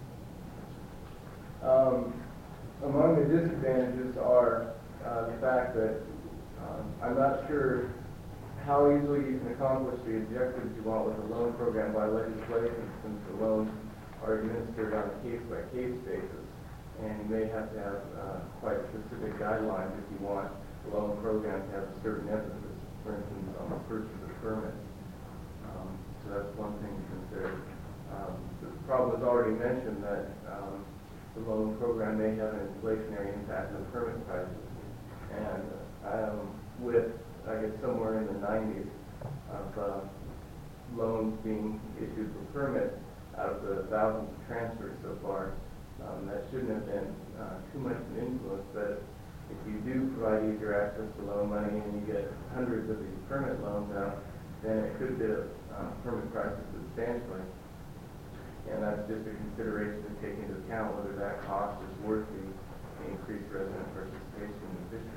Among the disadvantages are the fact that I'm not sure how easily you can accomplish the objectives you want with a loan program by legislation, since the loans are administered on a case-by-case basis, and you may have to have quite specific guidelines if you want the loan program to have a certain emphasis, for instance, on the purchase of permits. So that's one thing to consider. The problem is already mentioned that the loan program may have an inflationary impact on permit prices, and with I guess somewhere in the 90s of loans being issued for permits out of the thousands of transfers so far. That shouldn't have been too much of an influence, but if you do provide easier access to loan money and you get hundreds of these permit loans out, then it could bid permit prices substantially. And that's just a consideration to take into account whether that cost is worth the increased resident participation in the fisheries.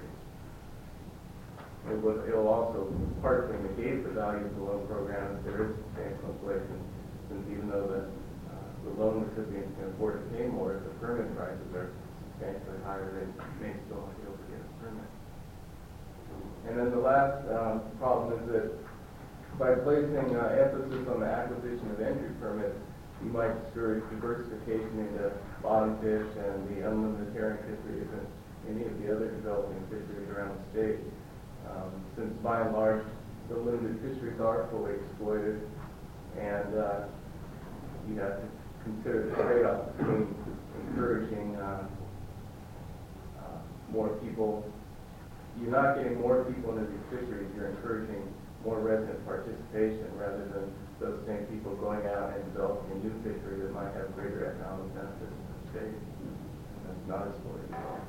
It will also partially negate the value of the loan program if there is substantial inflation, since even though the loan recipients can afford to pay more, if the permit prices are substantially higher, they may still not be able to get a permit. And then the last problem is that by placing emphasis on the acquisition of entry permits, you might discourage diversification into bottom fish and the unlimited herring fisheries and any of the other developing fisheries around the state. Since by and large the limited fisheries are fully exploited, and you have to consider the trade-off between encouraging more people. You're not getting more people into these fisheries, you're encouraging more resident participation rather than those same people going out and developing a new fishery that might have greater economic benefits to the state. And that's not exploited at all.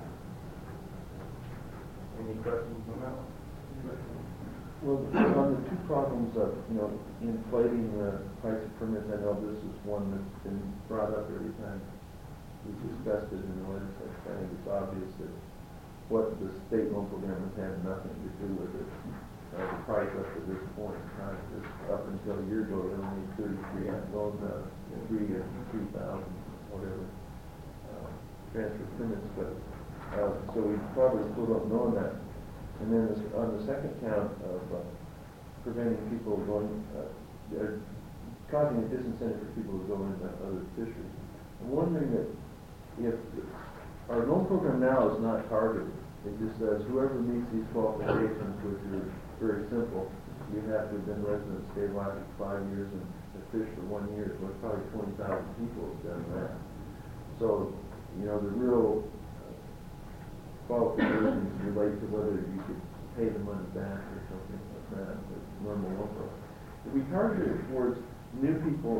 Any questions on that one? Well, on the two problems of, inflating the price of permits, I know this is one that's been brought up every time we've discussed it in the legislature. I think it's obvious that what the state loan program has had nothing to do with it. The price up to this point in time, just up until a year ago, there were only 33 loans out of 3,000, whatever, transfer permits, but so we probably still don't know that. And then on the second count of preventing people going, causing a disincentive for people to go into other fisheries. I'm wondering if our loan program now is not targeted. It just says whoever meets these qualifications, which are very simple. You have to have been resident of the state of Alaska for 5 years and have fished for 1 year. So it's probably 20,000 people have done that. So, you know, the real qualifications relate to whether you could pay the money back or something like that. The normal loan program. If we target it towards new people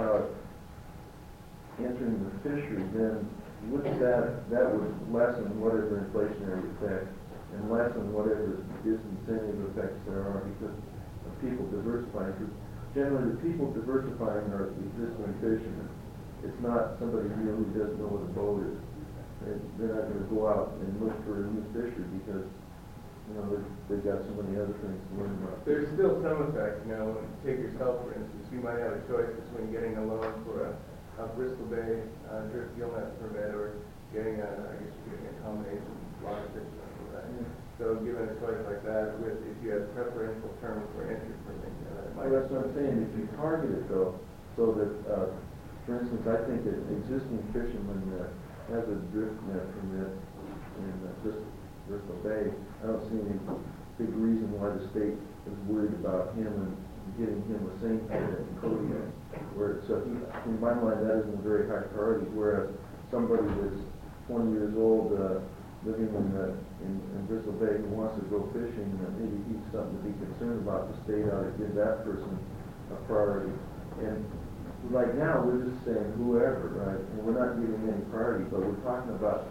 entering the fishery, then wouldn't that would lessen whatever inflationary effect and lessen whatever disincentive effects there are because of people diversifying. Because generally the people diversifying are existing fishermen. It's not somebody new who doesn't know what a boat is. They're not going to go out and look for a new fishery because, you know, they've got so many other things to learn about. There's still some effect, you know. Take yourself, for instance. You might have a choice between getting a loan for a Bristol Bay drift gill net permit or getting a combination lot of fish for that. So given a choice like that, if you have preferential terms for entry permit, well, that's what I'm saying. If you target it though, so that, for instance, I think an existing fisherman has a drift net permit in Bristol Bay. I don't see any big reason why the state is worried about him and getting him the same permit in Kodiak. So in my mind, that isn't a very high priority. Whereas somebody that's 20 years old, living in Bristol Bay who wants to go fishing, maybe he's something to be concerned about. The state ought to give that person a priority. And right now, we're just saying whoever, right? And we're not giving any priority, but we're talking about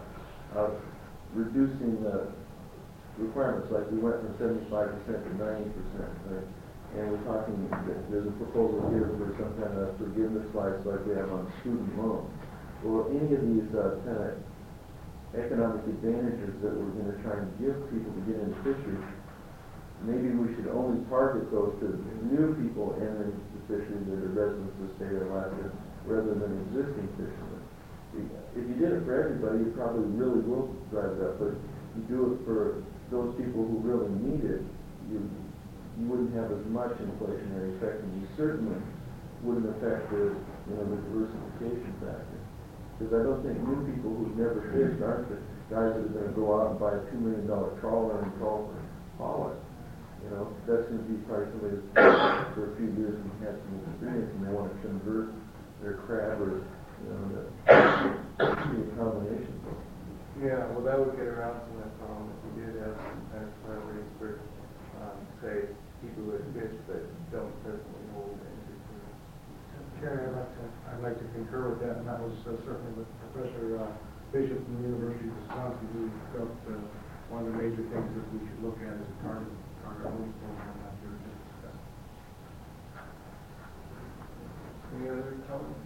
reducing the requirements. Like we went from 75% to 90%, right? And we're talking, there's a proposal here for some kind of forgiveness like we have on student loans. Well, any of these kind of economic advantages that we're going to try and give people to get into fishery, maybe we should only target those to new people entering the fishery that are residents of the state of Alaska rather than existing fishermen. If you did it for everybody, you probably really will drive it up. But if you do it for those people who really need it, you wouldn't have as much inflationary effect, and you certainly wouldn't affect the diversification factor. Because I don't think new people who've never fished aren't the guys that are going to go out and buy a $2 million trawler and trawl for pollock. You know, that's going to be probably somebody that's for a few years and had some experience, and they want to convert their crab or, to be a combination. Yeah, well, that would get around some of that problem if we did have some kind of priorities for, say, people who have fish but don't presently hold entry permits. Chair, I'd like to concur with that, and that was certainly with Professor Bishop from the University of Wisconsin, who felt one of the major things that we should look at is a target loan program out there just discussed. Any other comments?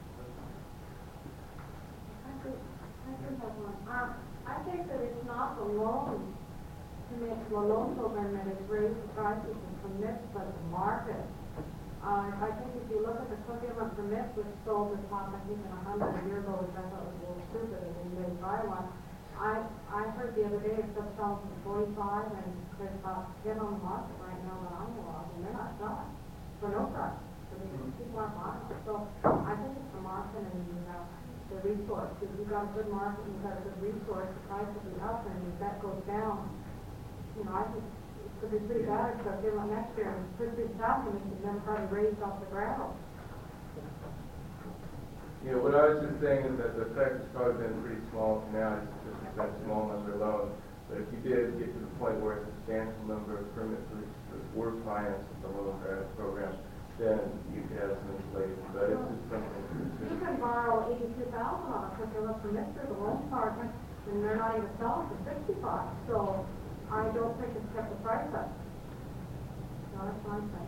I think that it's not the loan program that has raised the prices and permits, but the market. I think if you look at the Cookieland permit, which sold the top, I think, in 100 years ago, which I thought was a little stupid, and we didn't buy one. I heard the other day it's just selling for 45, and there's about 10 on the market right now that I know of, and they're not selling for no price. So people aren't buying it. So I think it's the market and the resource. If you've got a good market and you've got a good resource, the price will be up, and if that goes down, I think it could be pretty bad because next year, and pretty happening, and then probably raised off the gravel. Yeah, what I was just saying is that the effect has probably been pretty small for now. It's been a small number alone. But if you did get to the point where a substantial number of permits were financed with the loan program, then you could have some inflation. But it's just something to consider. You can borrow $82,000 on a particular permit through the loan department, and they're not even selling for $65,000. So I don't think it's kept the price up. No, that's my thing.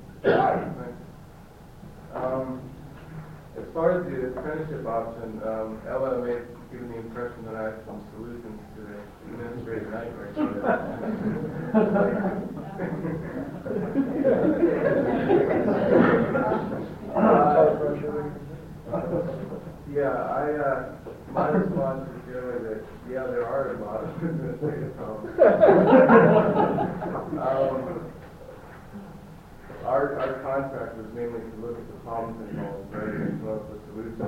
As far as the apprenticeship option, Ella may give the impression that I have some solutions to the administrative nightmare. My response is generally that, yeah, there are a lot of administrative problems. our contract was mainly to look at the problems involved, right, and come up with solutions.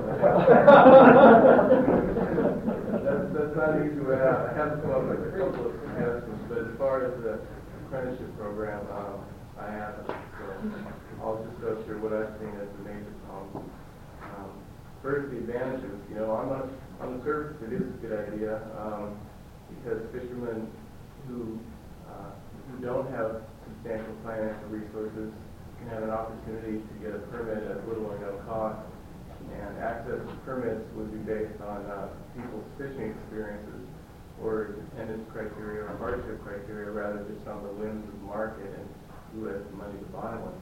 That's not an easy way out. I have to come up with a couple of suggestions, but as far as the apprenticeship program, I haven't. So I'll just go through what I've seen as the major problems. First, the advantages. You know, on the surface, it is a good idea because fishermen who don't have substantial financial resources can have an opportunity to get a permit at little or no cost, and access to permits would be based on people's fishing experiences or dependence criteria or hardship criteria rather just on the whims of the market and who has the money to buy one.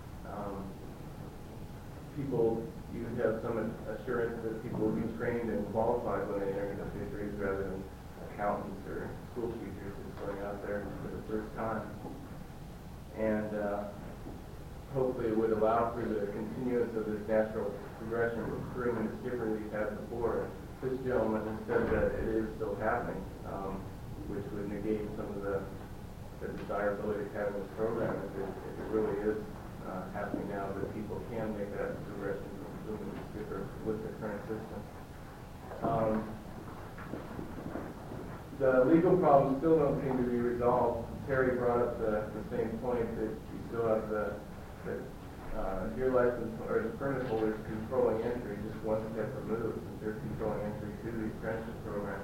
You would have some assurance that people will be trained and qualified when they enter into fisheries rather than accountants or school teachers just going out there for the first time. And hopefully it would allow for the continuance of this natural progression of spring and skipper that we've had before. This gentleman has said that it is still happening, which would negate some of the desirability of having this program if it really is happening now that people can make that progression from swimming to skipper with the current system. The legal problems still don't seem to be resolved. Terry brought up the same point that you still have the your license or the permit holders controlling entry just one step removed, since they're controlling entry to the apprenticeship program.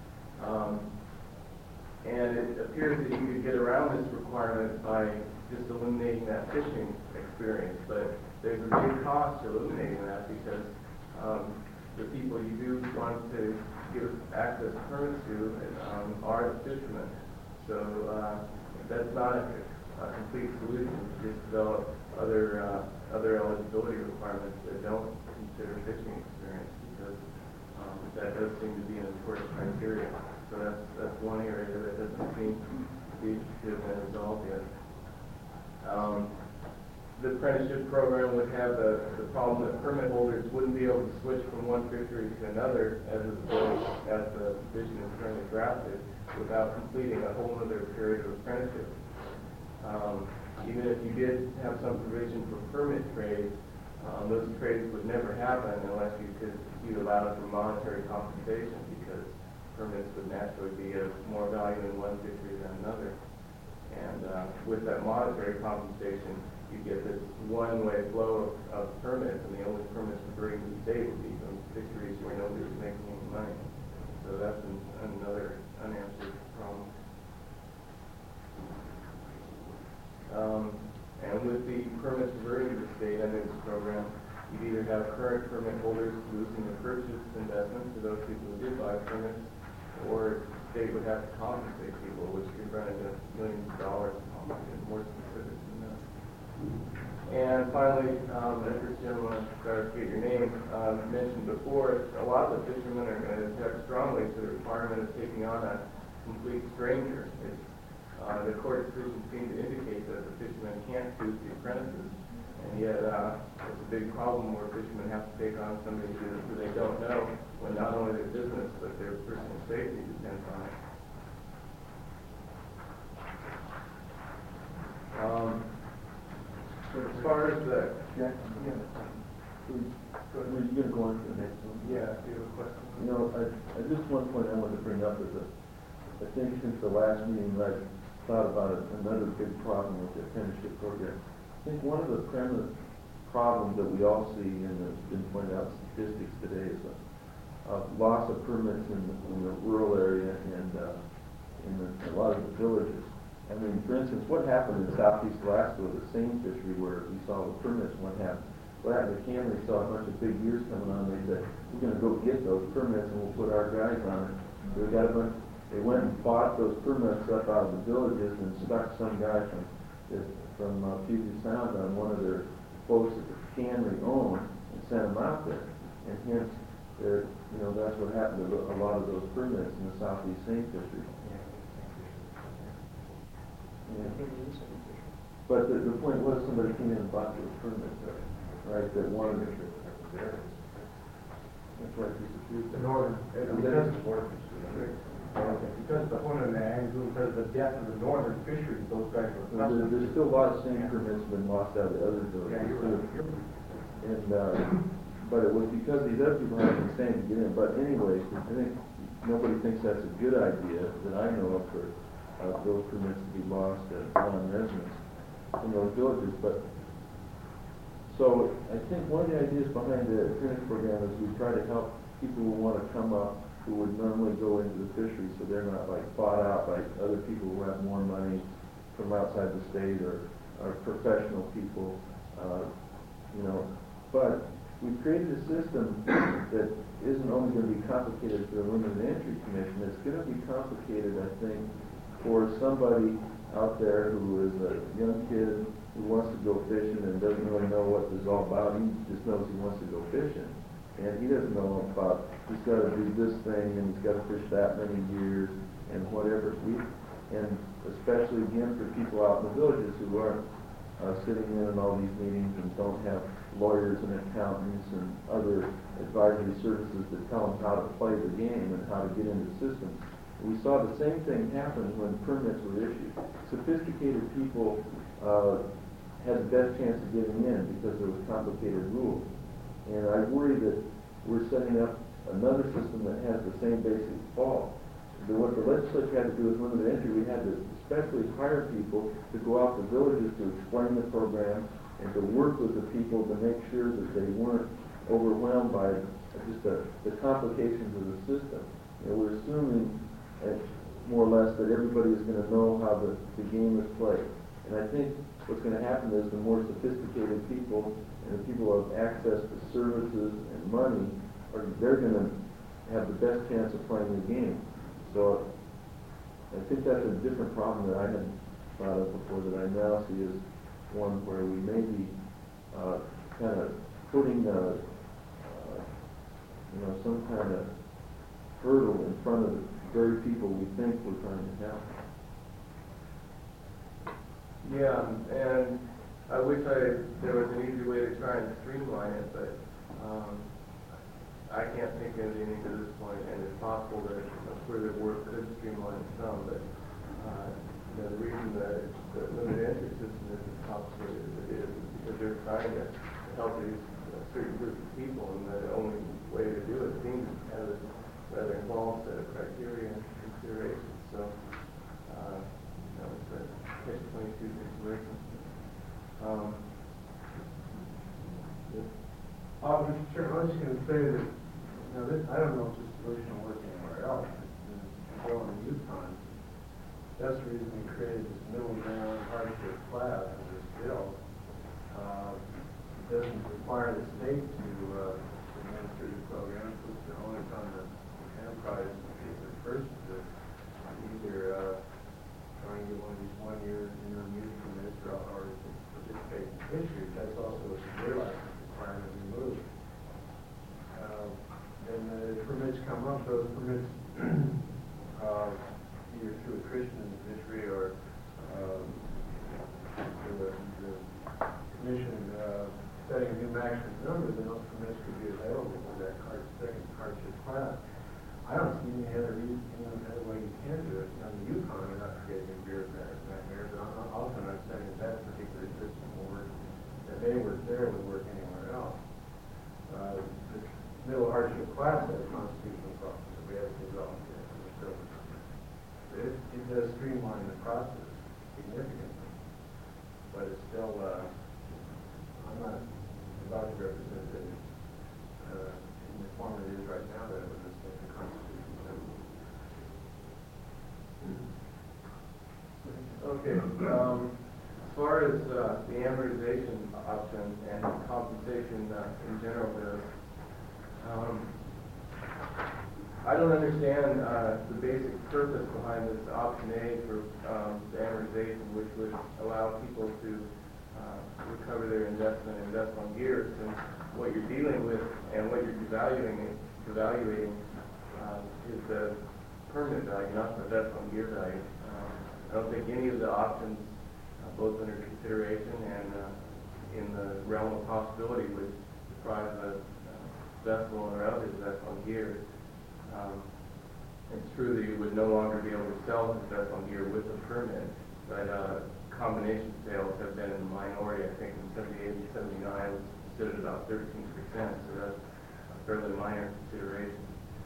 And it appears that you could get around this requirement by just eliminating that fishing experience, but there's a big cost to eliminating that because the people you do want to give access permits to are the fishermen. So that's not a complete solution to just develop other eligibility requirements that don't consider fishing experience because that does seem to be an important criteria. So that's one area that doesn't seem to have been resolved yet. The apprenticeship program would have the problem that permit holders wouldn't be able to switch from one fishery to another as the provision is currently drafted without completing a whole other period of apprenticeship. Even if you did have some provision for permit trades, those trades would never happen unless you allowed for monetary compensation because permits would naturally be of more value in one fishery than another. And with that monetary compensation, you get this one-way flow of permits, and the only permits reverting to the state would be from fisheries where nobody was making any money. So that's another unanswered problem. And with the permits reverting to the state under this program, you'd either have current permit holders losing their purchase investment to those people who did buy permits, or the state would have to compensate people, which could run into millions of dollars, more specific than that. And finally, as this gentleman, sorry to forget your name, mentioned before, a lot of the fishermen are going to object strongly to the requirement of taking on a complete stranger. The court decision seems to indicate that the fishermen can't choose the apprentices, and yet it's a big problem where fishermen have to take on somebody who they don't know, when not only their business but their personal safety depends on it. As far as the We're going to go on to the next one. yeah, if you have a question. You know, just one point I wanted to bring up is that I think since the last meeting I thought about another big problem with the apprenticeship program. I think one of the prevalent problems that we all see, and has been pointed out in statistics today, is a loss of permits in the rural area and in a lot of the villages. I mean, for instance, what happened in southeast Alaska with the same fishery where we saw the permits, what happened? What happened to Canada? We saw a bunch of big years coming on. They said, we're going to go get those permits and we'll put our guys on it. So we got a bunch. They went and bought those permits up out of the villages and stuck some guy from Puget Sound on one of their boats that the cannery owned and sent them out there. And hence, that's what happened to a lot of those permits in the southeast Saint fishery. Yeah. But the point was somebody came in and bought those permits, right? That wanted to. That's why it disappeared. The northern, Because the one in the Angle, because of the death of the northern fisheries, those guys were. There's still a lot of same permits been lost out of the other Yeah, you're villages right. too. And, but it was because these other people had been staying to get in. But anyway, I think nobody thinks that's a good idea that I know of for those permits to be lost as non-residents in those villages. But so I think one of the ideas behind the apprentice program is we try to help people who want to come up who would normally go into the fishery, so they're not like bought out by other people who have more money from outside the state or professional people, you know. But we've created a system that isn't only going to be complicated for the Limited Entry Commission, it's going to be complicated, I think, for somebody out there who is a young kid who wants to go fishing and doesn't really know what this is all about. He just knows he wants to go fishing. And he doesn't know about, he's got to do this thing and he's got to fish that many years and whatever. And especially again for people out in the villages who aren't sitting in all these meetings and don't have lawyers and accountants and other advisory services that tell them how to play the game and how to get into systems. We saw the same thing happen when permits were issued. Sophisticated people had the best chance of getting in because there was complicated rules. And I worry that we're setting up another system that has the same basic fault. What the legislature had to do with limited entry, we had to especially hire people to go out to villages to explain the program and to work with the people to make sure that they weren't overwhelmed by just the complications of the system. You know, we're assuming more or less that everybody is going to know how the game is played. And I think what's going to happen is the more sophisticated people and the people who have access to services and money, they're going to have the best chance of playing the game. So I think that's a different problem that I hadn't thought of before that I now see as one where we may be kind of putting some kind of hurdle in front of the very people we think we're trying to help. Yeah, and I wish there was an easy way to try and streamline it, but I can't think of anything to this point, and it's possible that further work could streamline some, but the reason that the limited entry system is as complicated as it is because they're trying to help these certain group of people, and the only way to do it seems to have a rather involved set of criteria and considerations. So, it's a catch-22 situation. Mr. Chairman, I was just going to say that, I don't know if this solution will work anywhere else. In the Yukon, that's the reason we created this middle ground hardship class in this bill. It doesn't require the state to administer the program, so it's only on the enterprise person to either try and get one of these one-year interim use permits or to participate in fisheries. That's also a severe license requirement removed. And the permits come up, those permits either through a Christian fishery or the commission setting a new maximum number, then those permits could be available for that second hardship class. I don't see any other reason, any other way you can do it. On the Yukon, we're not creating a nightmare, but I'm also not saying that particular system will work, that they work there would work anywhere else. This middle hardship class has constitutional problems that we have to resolve here. So it does streamline the process significantly, but it's still, I'm not about to represent it in the form it is right now that it was the Constitution. Okay, as far as the amortization option and compensation in general goes, I don't understand the basic purpose behind this option A for the amortization, which would allow people to recover their investment and invest on gear, since what you're dealing with and what you're evaluating is the permanent value, not the invest on gear value. I don't think any of the options, both under consideration and in the realm of possibility, would deprive a vessel owner of his invest on gear. it's true that you would no longer be able to sell the vessel gear with a permit, but combination sales have been in the minority. I think in 78 and 79 it was considered about 13%, so that's a fairly minor consideration.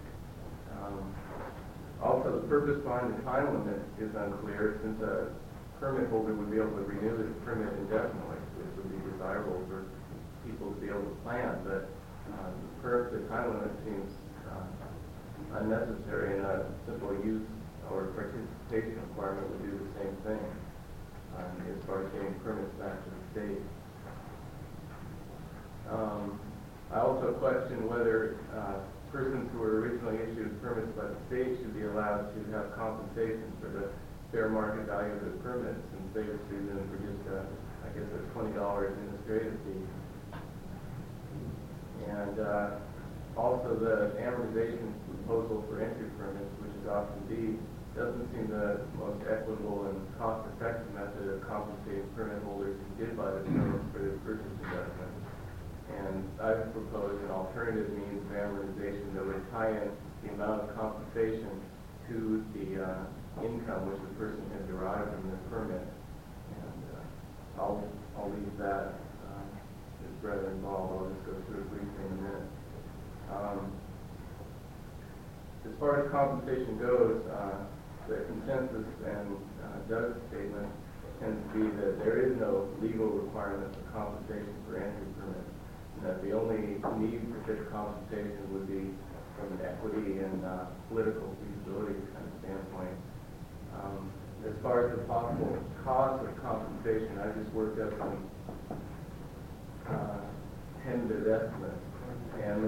Also, the purpose behind the time limit is unclear, since a permit holder would be able to renew his permit indefinitely, which would be desirable for people to be able to plan, but the time limit seems unnecessary, and a simple use or participation requirement would do the same thing as far as getting permits back to the state. I also question whether persons who were originally issued permits by the state should be allowed to have compensation for the fair market value of their permits, since they received them for just I guess a $20 administrative fee. And also the amortization proposal for entry permits, which is option B, doesn't seem the most equitable and cost-effective method of compensating permit holders who did buy the permits for their purchase investment. And I've proposed an alternative means of amortization that would tie in the amount of compensation to the income which the person has derived from their permit. And I'll leave that. It's rather involved. I'll just go through it briefly in a minute. As far as compensation goes, the consensus and Doug's statement tends to be that there is no legal requirement for compensation for entry permits, and that the only need for such compensation would be from an equity and political feasibility kind of standpoint. As far as the possible cost of compensation, I just worked up some tentative estimates, and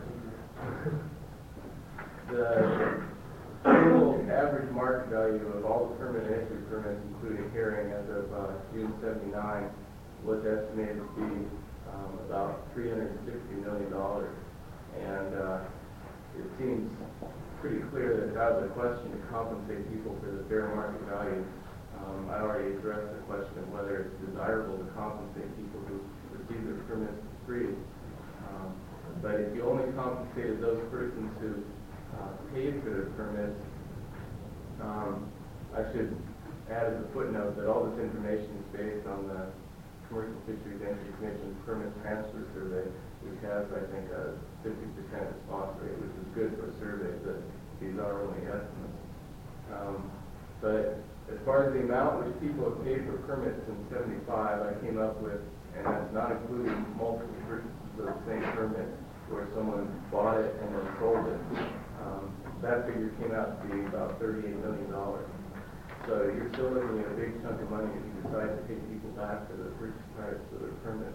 the total average market value of all the permit and entry permits, including hearing, as of June 79, was estimated to be about $360 million. And it seems pretty clear that it's out of the question to compensate people for the fair market value. I already addressed the question of whether it's desirable to compensate people who receive their permits for free. But if you only compensated those persons who paid for their permits, I should add as a footnote that all this information is based on the Commercial Fisheries Entry Commission Permit Transfer Survey, which has, I think, a 50% response rate, which is good for a survey, but these are only estimates. But as far as the amount which people have paid for permits in 75, I came up with, and that's not including multiple purchases of the same permit, where someone bought it and then sold it. That figure came out to be about $38 million. So you're still looking at a big chunk of money if you decide to take people back to the purchase price for their permits.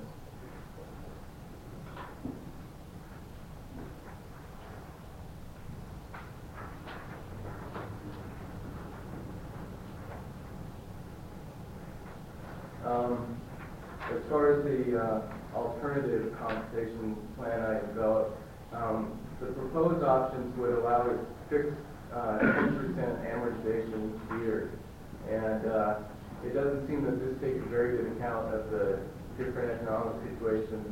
As far as the alternative compensation plan I developed, the proposed options would allow a fixed 10% amortization each year. And it doesn't seem that this takes very good account of the different economic situations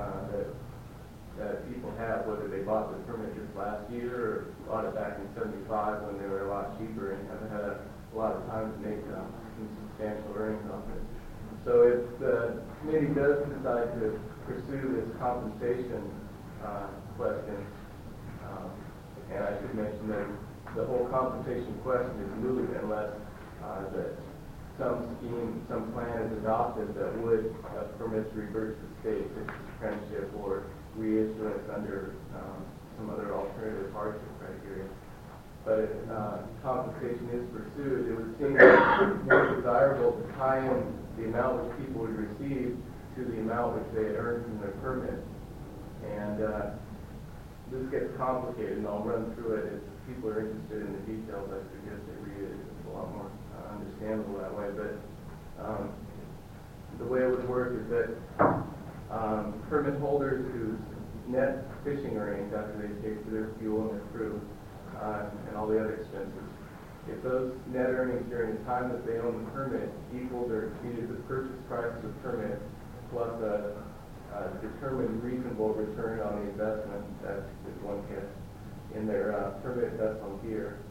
that people have, whether they bought the permit just last year or bought it back in 75 when they were a lot cheaper and haven't had a lot of time to make some substantial earnings off it. So if the committee does decide to pursue this compensation question, and I should mention that the whole compensation question is moot unless that some plan is adopted that would permit to revert to the state, such as apprenticeship or reissuance under some other alternative hardship criteria. But if compensation is pursued, it would seem more desirable to tie in the amount which people would receive to the amount which they had earned from their permit. And this gets complicated, and I'll run through it. If people are interested in the details, I suggest they read it. It's a lot more understandable that way. But the way it would work is that permit holders whose net fishing earnings after they pay for their fuel and their crew and all the other expenses, if those net earnings during the time that they own the permit equaled or exceeded the purchase price of the permit plus a determined reasonable return on the investment, that is one hit, in their permit vessel gear,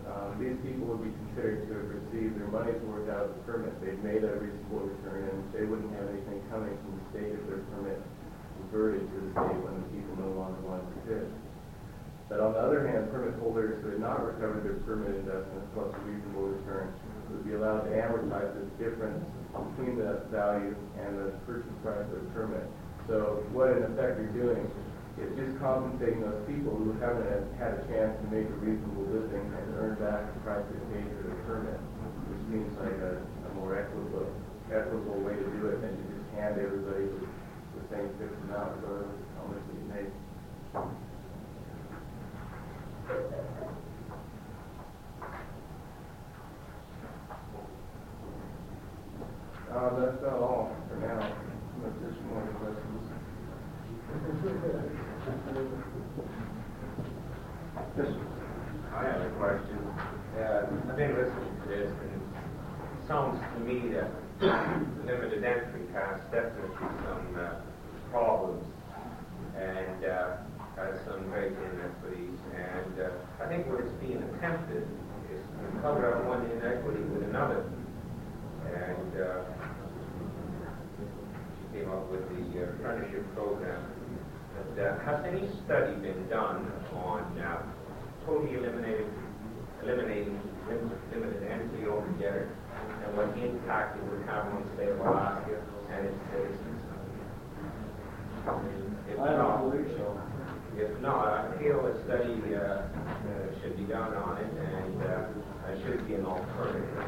these people would be considered to have received their money's worth out of the permit. They've made a reasonable return, and they wouldn't have anything coming from the state if their permit reverted to the state when the people no longer wanted to fish. But on the other hand, permit holders who had not recovered their permit investment plus a reasonable return would be allowed to amortize this difference between the value and the purchase price of the permit. So what in effect you're doing is just compensating those people who haven't had a chance to make a reasonable living and earn back the price they paid for the permit, which seems like a more equitable way to do it than to just hand everybody the same fixed amount regardless of how much they make. That's not all for now. Unless there's more questions. Yes. I have a question. I've been listening to this, and it sounds to me that the limited entry has definitely some problems and has some great inequities. And I think what is being attempted is to cover up one inequity with another. And she came up with the apprenticeship program. But, has any study been done on totally eliminating limited entry altogether, and what impact it would have on the state of Alaska and its citizens? I don't believe so. If not, I feel a study should be done on it, and it should be an alternative.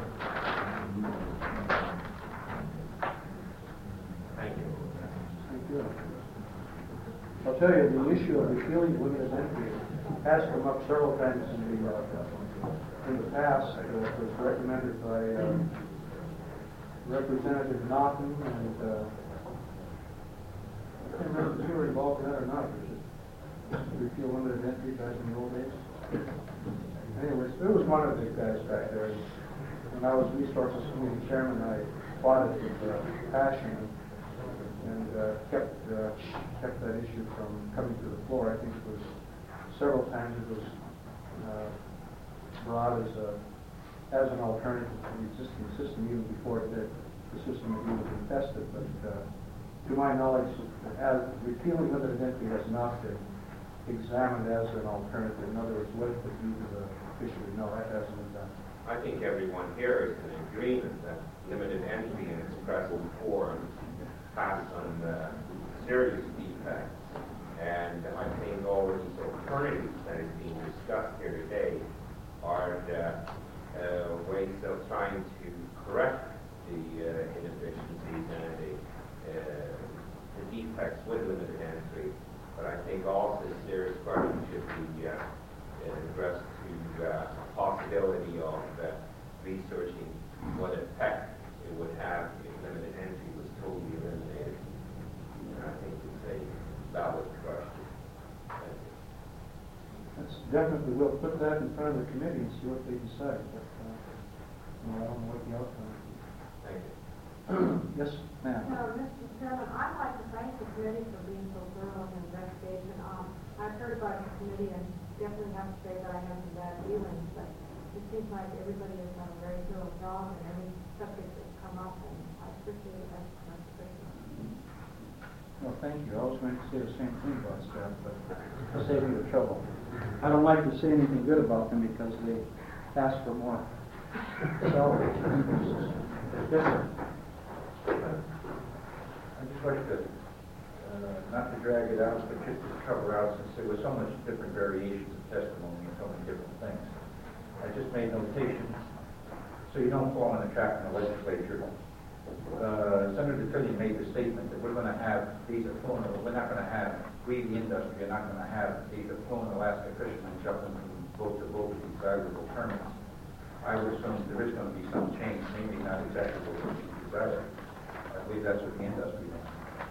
Thank you. Thank you. I'll tell you, the issue of repealing limited entry has come up several times in the past. It was recommended by Representative Naughton, and I can't remember if you were involved in that or not. Repeal limited entry back in the old days. Anyways, there was one of the guys back there. When I was Resources Committee Chairman, I fought it with passion and kept that issue from coming to the floor. I think it was several times it was brought as an alternative to the existing system even before the system had even been tested. But to my knowledge, as repealing limited entry has not been examined as an alternative. In other words, what it could do to the fishery. No, that hasn't been done. I think everyone here is in agreement that limited entry in its present form has some serious defects, and I think all of these alternatives that is being discussed here today are ways of trying to correct the inefficiencies and the defects with limited entry. But I think also a serious question should be addressed to the possibility of researching what effect it would have if limited entry was totally eliminated. And I think it's a valid question. That's definitely, we'll put that in front of the committee and see what they decide. But I don't know what the outcome is. Thank you. Yes, ma'am. Mr. Chairman, I'd like to thank the committee for being so thorough in the investigation. I've heard about the committee and definitely have to say that I have some bad feelings, but it seems like everybody has done a very thorough job and every subject that's come up, and I appreciate that. Well, thank you. I was going to say the same thing about staff, but I'll save you the trouble. I don't like to say anything good about them because they ask for more salary. Yes, sir. I just like to, not to drag it out, but just to cover out, since there was so much different variations of testimony and so many different things. I just made notations so you don't fall in the trap in the legislature. Senator Trillian made the statement that we're going to have these affluent, we're not going to have, we the industry are not going to have these affluent Alaska fishermen jumping from boat to boat with these valuable permits. I would assume there is going to be some change, maybe not exactly what we desire. I believe that's what the industry wants.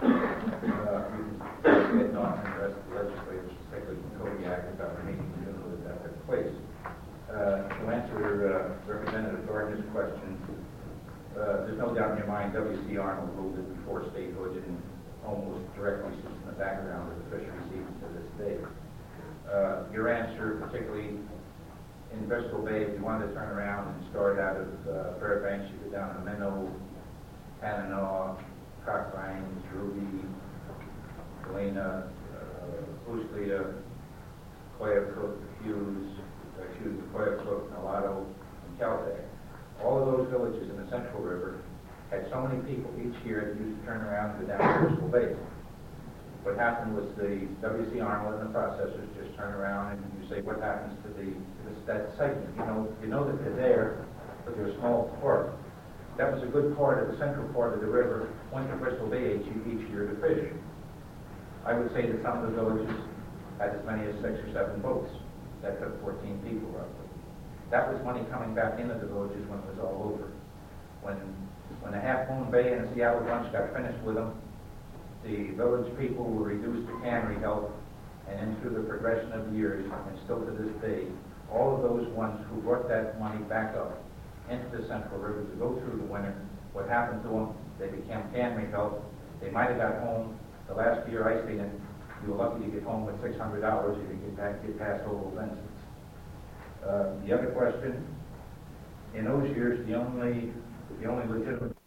You can get on and the rest of the legislators, particularly from Kodiak, about the meeting in June that took place. To answer Representative Gardner's question, there's no doubt in your mind W.C. Arnold ruled it before statehood and almost directly sits in the background of the fisheries even to this day. Your answer, particularly in Bristol Bay, if you wanted to turn around and start out of Fairbanks, you go down to Minnow, Tanana, Cockpines, Ruby, Galena, Uslea, Koyukuk, Koyukuk, Nolado, and Caltech. All of those villages in the Central River had so many people each year that used to turn around and go down to Bristol Bay. What happened was the W.C. Arnold and the processors just turn around and you say, what happens to that segment? You know that they're there, but they're a small part. That was a good part of the central part of the river, went to Bristol Bay each year to fish. I would say that some of the villages had as many as 6 or 7 boats. That took 14 people roughly. That was money coming back into the villages when it was all over. When the Half Moon Bay and the Seattle Bunch got finished with them, the village people were reduced to cannery help, and then through the progression of years, and still to this day, all of those ones who brought that money back up into the Central River to go through the winter, what happened to them, they became cannery help. They might have got home. The last year I stayed in, you were lucky to get home with $600 if you get past Oval Vincent's. The other question, in those years, the only legitimate